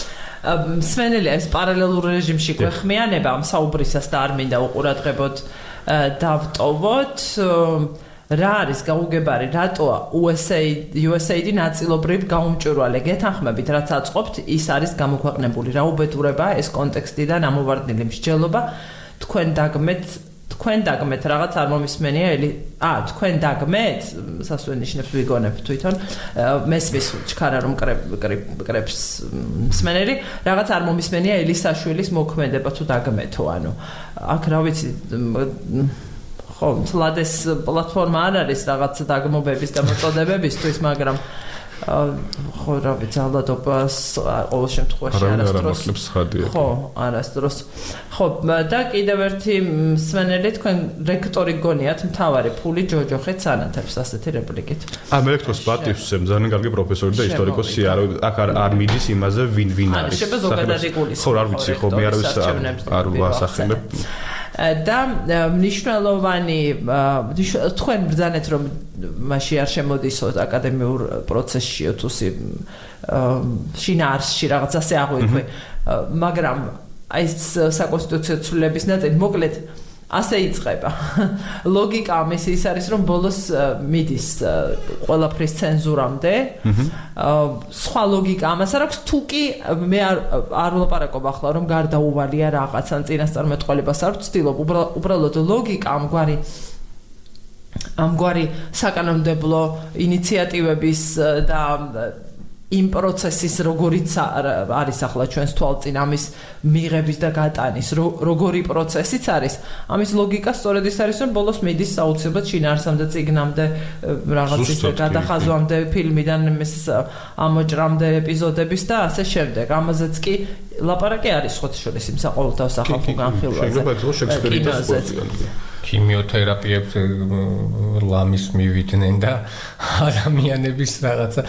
[SPEAKER 1] მსმენელია ეს პარალელურ რეჟიმში გვეხმიანება ამ საუბრისას და არ მინდა უყურადღებოდ დავტოვოთ. რა არის გაუგებარი, რატოა USAID ნაწილობრივ გაუმჭვირვალე გეთანხმებით, რაც აწყობთ, ის არის გამოქვეყნებული. რა უბედურება ეს კონტექსტიდან ამოვარდნილი მსჯელობა თქვენ დაგმეთ რაღაც არ მომისმენია თქვენ დაგმეთ სასვენიშნებს ვიგონებ თვითონ მესმის ჩქარა რომ კრებს მსმენელი რაღაც არ მომისმენია ელისაშვილის მოქმედება თუ დაგმეთო ანუ აქ რა ვიცი ხო ლადეს პლატფორმა არ არის რაღაც დაგმობების და მოწოდებებისთვის მაგრამ ხო რა ვიცი ალბათობას ყოველ შემთხვევაში არასდროს ხო არასდროს ხო და კიდევ ერთი მსმენელი თქვენ რექტორი გონიათ მთავარი ფული ჯოჯოხეთს ანათებს ასეთი რეპლიკით
[SPEAKER 3] მე რექტორს პატივს ძალიან კარგი პროფესორი და ისტორიკოსი აქ არ მიდის იმაზე ვინ არის
[SPEAKER 1] შეიძლება ზოგადად იგულისხმოს
[SPEAKER 3] ხო არ ვიცი ხო მე არ ვასახელებ
[SPEAKER 1] და მნიშვნელოვანი თქვენ ბრძანეთ რომ მასში არ შემოდისოთ აკადემიურ პროცესშიო თუ შინაარსში რაღაც ასე აღვიქვი მაგრამ აი ეს საკონსტიტუციო ცვლილების ნაწილი მოკლედ ასე იწყება. ლოგიკა ამის ის არის, რომ ბოლოს მიდის ყველაფრის ცენზურამდე. სხვა ლოგიკა ამას არ აქვს, თუ კი მე არ ვლაპარაკობ ახლა, რომ გარდაუვალია რაღაც ან წინასწარმეტყველებას არ ვცდილობ, უბრალოდ ლოგიკა ამგვარი საკანონმდებლო ინიციატივების და იმ პროცესის როგორიც არის ახლა ჩვენს თვალწინ ამის მიღების და გატანის როგორი პროცესიც არის ამის ლოგიკა სწორედ ის არის რომ ბოლოს მიდის საუცილებლად შინაარსამდე წიგნამდე რაღაცის გადახაზვამდე ფილმიდან იმის ამოჭრამდე ეპიზოდების და ასე შემდეგ ამაზეც კი ლაპარაკი არის ხოთი შორის იმ საყოველთაო სახალხო განხილვაზე
[SPEAKER 2] ქიმიოთერაპიებს ლამის მივიდნენ და ადამიანების რაღაცა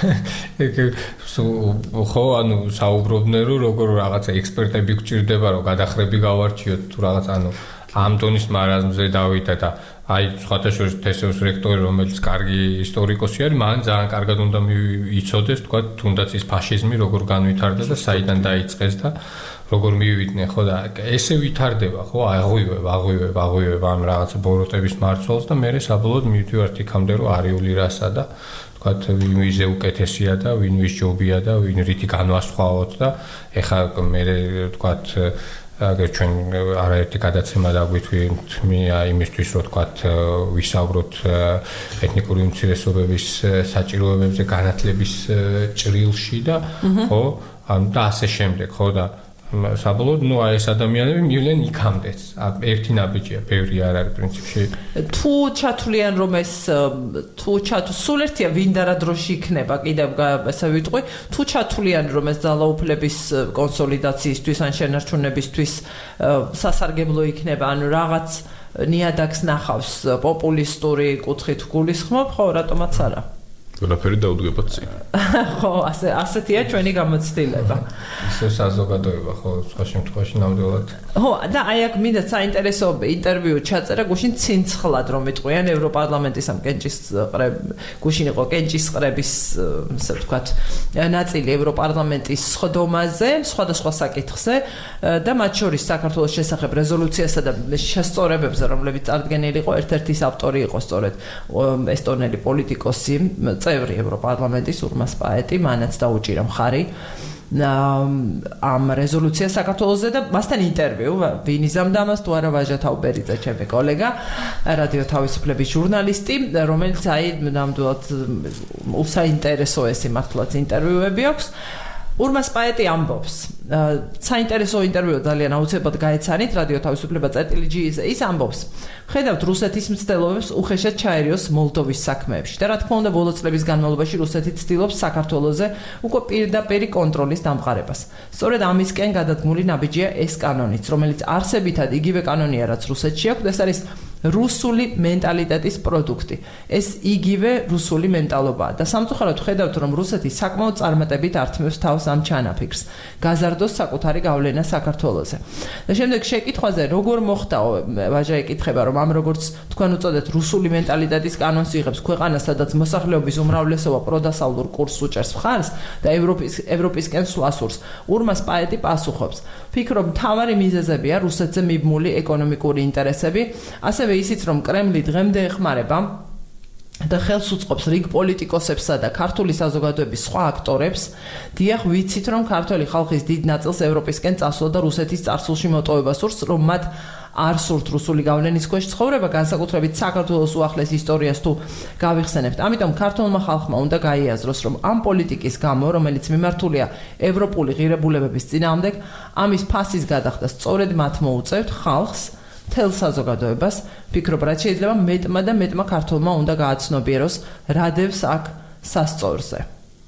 [SPEAKER 2] ხო ანუ საუბრობდნენ რომ როგორ რაღაცა ექსპერტები გჭირდება რომ გადახრები გავარჩიოთ თუ რაღაც ანუ ამ ტონის მარაზმზე დავიდა და აი სხვათა შორის თესევს რექტორი რომელიც კარგი ისტორიკოსი არის მან ძალიან კარგად უნდა იცოდეს თქვა თუნდაც ის ფაშიზმი როგორ განვითარდა და საიდან დაიწყეს და როგორ მივიდნენ ხო და ესე ვითარდება ხო აღვივებ ამ რაღაცა ბოროტების მარცვალს და მე საბოლოოდ მივდივართ იქამდე რომ არიული რასა და თქვა ვინ ვიზე უკეთესია და ვინ ვის ჯობია და ვინ რითი განვასხვაოთ და ეხა მე თქვა აგერ ჩვენ არაერთი გადაცემა დაგვითვლით იმისთვის რომ თქვა ვისაუბროთ ეთნიკური უმცირესობების საჭიროებებზე განათლების ჭრილში და ხო და ასე შემდეგ ხო და საბოლოოდ ნუ ეს ადამიანები მივლენ იქამდეც ერთი ნაბიჯია ბევრი არ არის პრინციპში
[SPEAKER 1] თუ ჩათვლიან რომ ეს სულ ერთია ვინ და რა დროში იქნება კიდევ ესე ვიტყვი თუ ჩათვლიან რომ ეს ძალაუფლების კონსოლიდაციისთვის ან შენარჩუნებისთვის სასარგებლო იქნება ანუ რაღაც ნიადაგს ნახავს პოპულისტური კუთხით გულისხმობ ხო რატომაც არა
[SPEAKER 3] ყველაფერი დაუდგებათ წინ.
[SPEAKER 1] ხო, ასეთია ჩვენი გამოცდილება.
[SPEAKER 2] ისე საზოგადოება ხო, სხვა შემთხვევაში ნამდვილად.
[SPEAKER 1] ხო, და აი აქ მინდა საინტერესო ინტერვიუ ჩაწერა გუშინ ცინცხლად რომ იტყვიან ევროპარლამენტის ამ გუშინ იყო კენჭისყრების ასე ვთქვათ ნაწილი ევროპარლამენტის სხდომაზე, სხვადასხვა საკითხზე და მათ შორის საქართველოს შესახებ რეზოლუციასა და შესწორებებზე, რომლებიც წარდგენილი იყო, ერთ-ერთი ის ავტორი იყო სწორედ ესტონელი პოლიტიკოსი წევრი ევროპარლამენტის ურმას პაეტი, მანაც დაუჭირა მხარი ამ რეზოლუციას საქართველოსზე და მასთან ინტერვიუ ვინ იზამდა ამას თუ არა ვაჟა თაუბერიძე ჩემი კოლეგა რადიო თავისუფლების ჟურნალისტი რომელიც აი ნამდვილად უსაინტერესო ეს მართლაც ინტერვიუები აქვს ურმას პაეტი ამბობს საინტერესო ინტერვიუ ძალიან აუცილებლად გაეცანით რადიო თავისუფლება წერტილი-G-ზე ის ამბობს ხედავთ რუსეთის მცდელობებს უხეშად ჩაერიოს მოლდოვის საქმეებში და რა თქმა უნდა ბოლო წლების განმავლობაში რუსეთი ცდილობს საქართველოზე უკვე პირდაპირ კონტროლის დამყარებას სწორედ ამისკენ გადადგმული ნაბიჯია ეს კანონიც რომელიც არსებითად იგივე კანონია რაც რუსეთში აქვს ეს არის რუსული მენტალიტეტის პროდუქტი. ეს იგივე რუსული მენტალობაა და სამწუხაროდ ხედავთ რომ რუსეთი საკმაოდ წარმატებით ართმევს თავს ამ ჩანაფიქრს. გაზარდოს საკუთარი გავლენა საქართველოზე. და შემდეგ შეკითხვაზე როგორ მოხდაო ვაჟა ეკითხება რომ ამ როგორც თქვენ უწოდეთ რუსული მენტალიტეტის კანონს იღებს ქვეყანა სადაც მოსახლეობის უმრავლესობა პროდასავლურ კურსს უჭერს მხარს და ევროპისკენ სვასურს. ურმას პაეტი პასუხობს. ფიქრობ მთავარი მიზეზებია რუსეთზე მიბმული ეკონომიკური ინტერესები, ასევე ისიც რომ კრემლი დღემდე ეხმარება და ხელს უწყობს რიგ პოლიტიკოსებსა და ქართული საზოგადოების სხვა აქტორებს, დიახ ვიცით რომ ქართული ხალხის დიდ ნაწილს ევროპისკენ წასვლა და რუსეთის წარსულში მოტოვება სურს, რომ მათ არ სურთ რუსული გავლენის ქვეშ ცხოვრება, განსაკუთრებით საქართველოს უახლეს ისტორიას თუ გავიხსენებთ. ამიტომ ქართულმა ხალხმა უნდა გაიაზროს, რომ ამ პოლიტიკის გამო, რომელიც მიმართულია ევროპული ღირებულებების წინააღმდეგ, ამის ფასის გადახდა სწორედ მათ მოუწევთ ხალხს თელ საზოგადოებას ფიქრობ რაც შეიძლება მეტმა და მეტმა ქართულმა უნდა გააცნობიეროს რადევს აქ სასწორზე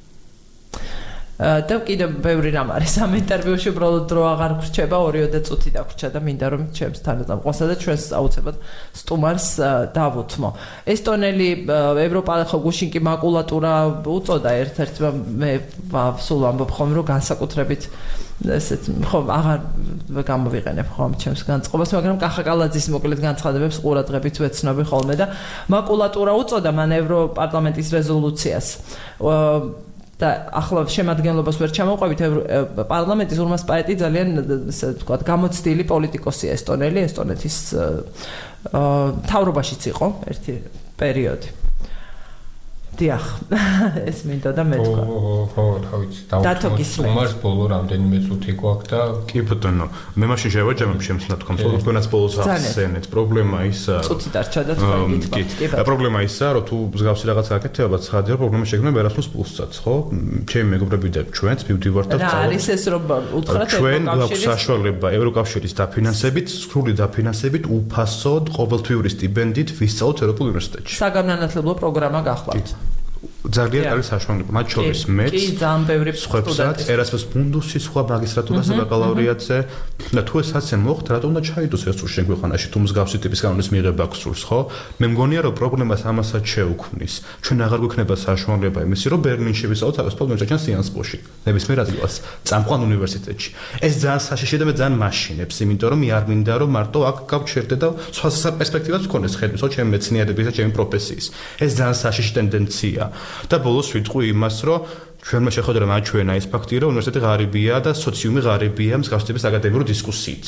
[SPEAKER 1] და კიდევ ბევრი რამ არის ამ ინტერვიუში უბრალოდ დრო აღარ გრჩება 2-3 წუთი დაგვრჩა და მინდა რომ ჩემს თანაზამყვასა და ჩვენს აუცილებლად სტუმარს დავუთმო ესტონელი ევროპალ გუშინ კი მაკულატურა უწოდა ერთ-ერთმა მე სულ ამბობ ხოლმე რომ განსაკუთრებით ესეთ ხო აღარ გამოვიყენებ ხომ ჩემს განწყობას მაგრამ კახაკალაძის მოკლედ განცხადებებს ყურადღებით ვეცნობი ხოლმე და მაკულატურა უწოდა მან ევროპარლამენტის რეზოლუციას და ახლა შემადგენლობას ვერ ჩამოვყავით პარლამენტის ურმას პაეტი ძალიან ესე ვთქვათ გამოცდილი პოლიტიკოსია ესტონეთის თავრობაშიც იყო ერთი პერიოდი. დიახ, ეს მინდა და მე თქვა.
[SPEAKER 2] ხო, რა ვიცი, დავუმარს ბოლო რამდენიმე წუთი გვაქვს და
[SPEAKER 3] კი ბატონო, მე მაშინ შევაჯამებ შემთხვევით თქვა, რომ თქვენაც ბოლოს ახსენეთ, პრობლემა ისაა,
[SPEAKER 1] წუთი დარჩა და თქვა გითხრათ.
[SPEAKER 3] პრობლემა ისაა, რომ თუ მსგავსი რაღაც გაკეთება, ცხადია, პრობლემა შექმნა Erasmus Plus-საც, ხო? ჩემი მეგობრები და ჩვენც მივდივართ და
[SPEAKER 1] რა არის ეს რომ უთხრათ
[SPEAKER 3] ჩვენ გვაქვს საშუალება ევროკავშირის დაფინანსებით, სრული დაფინანსებით, უფასოდ, ყოველთვიური სტიპენდით ვისწავლოთ ევროპულ უნივერსიტეტში.
[SPEAKER 1] საგანმანათლებლო პროგრამა გახლავთ.
[SPEAKER 3] ძალიან არის საშუალება, მათ შორის მეც.
[SPEAKER 1] კი, ძალიან ბევრი
[SPEAKER 3] სტუდენტი. Erasmus Mundus-ის სხვა მაგისტრატურაზე ბაკალავრიატზე და თუ ესაც მოხდა, რატომ უნდა ჩაიდოს ეს სულ შენ ქვეყანაში, თუ მსგავსი ტიპის კანონის მიღება აქვს სულს, ხო? მე მგონია, რომ პრობლემას ამასაც შეუქმნის. ჩვენ აღარ გვექნება საშუალება იმისი, რომ ბერლინში ვისაუბროთ თავისუფალ უნივერსიტეტში სიანსბოში, ნებისმიერ ადგილას, წამყვან უნივერსიტეტში. ეს ძალიან საშიშია და მე ძალიან მაშინებს, იმიტომ რომ მე არ მინდა, რომ მარტო აქ გავჩერდე და სხვა პერსპექტივას მქონდეს ხედვისო ჩემი მეცნიერების და ჩემი პროფესიის. ეს ძალიან საშიში ტენდენცია. და ბოლოს ვიტყვი იმას, რომ ჩვენმა შეხვედრამ აჩვენა ის ფაქტი, რომ უნივერსიტეტი ღარიბია და სოციუმი ღარიბია მსგავსი ტიპის აკადემიური დისკუსიით.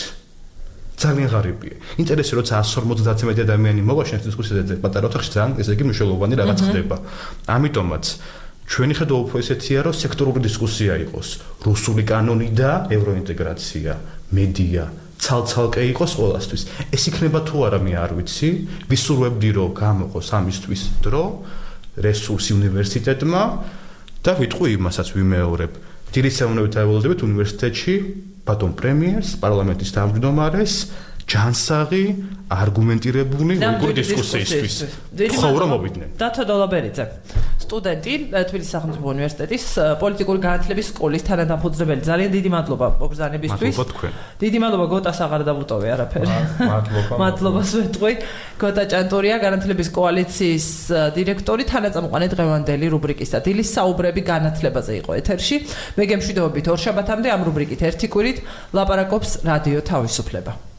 [SPEAKER 3] ძალიან ღარიბია. ინტერესი როცა 150 მეტი ადამიანი მოვაშენს დისკუსიაზე, პატარა ოთახში ძალიან ესე იგი მნიშვნელოვანი რაღაც ხდება. ამიტომაც ჩვენი ხედვა უფრო ესეთია, რომ სექტორული დისკუსია იყოს. რუსული კანონი და ევროინტეგრაცია, მედია ცალ-ცალკე იყოს ყველასთვის. ეს იქნება თუ არა მე არ ვიცი, ვისურვებდი რომ გამოყოს ამისთვის დრო რესურსი უნივერსიტეტმა და ვიტყვი იმასაც ვიმეორებ. დიდი საუნებით აევალოდებით უნივერსიტეტში ბატონ პრემიერს, პარლამენტის თავმჯდომარეს, ჯანსაღი, არგუმენტირებული ლოგიკური დისკუსიისთვის. ხოვრო მოვიდნენ.
[SPEAKER 1] დათო დოლაბერიძე, სტუდენტი თბილისის სახელმწიფო უნივერსიტეტის პოლიტიკური განათლების სკოლის თანადამფუძნებელი. ძალიან დიდი მადლობა მოგზაურობისთვის.
[SPEAKER 3] მადლობა თქვენ.
[SPEAKER 1] დიდი მადლობა გოტას აღარ დავუტოვე არაფერი.
[SPEAKER 2] მადლობა.
[SPEAKER 1] მადლობას ვეთყვი. გოტა ჭანტურია, განათლების კოალიციის დირექტორი, თანაწამყვანი დღევანდელი რუბრიკისა. დილის საუბრები განათლებაზე იყო ეთერში. მე გემშვიდობებით ორშაბათამდე ამ რუბრიკით ერთი კვირით ლაპარაკობს რადიო თავისუფლება.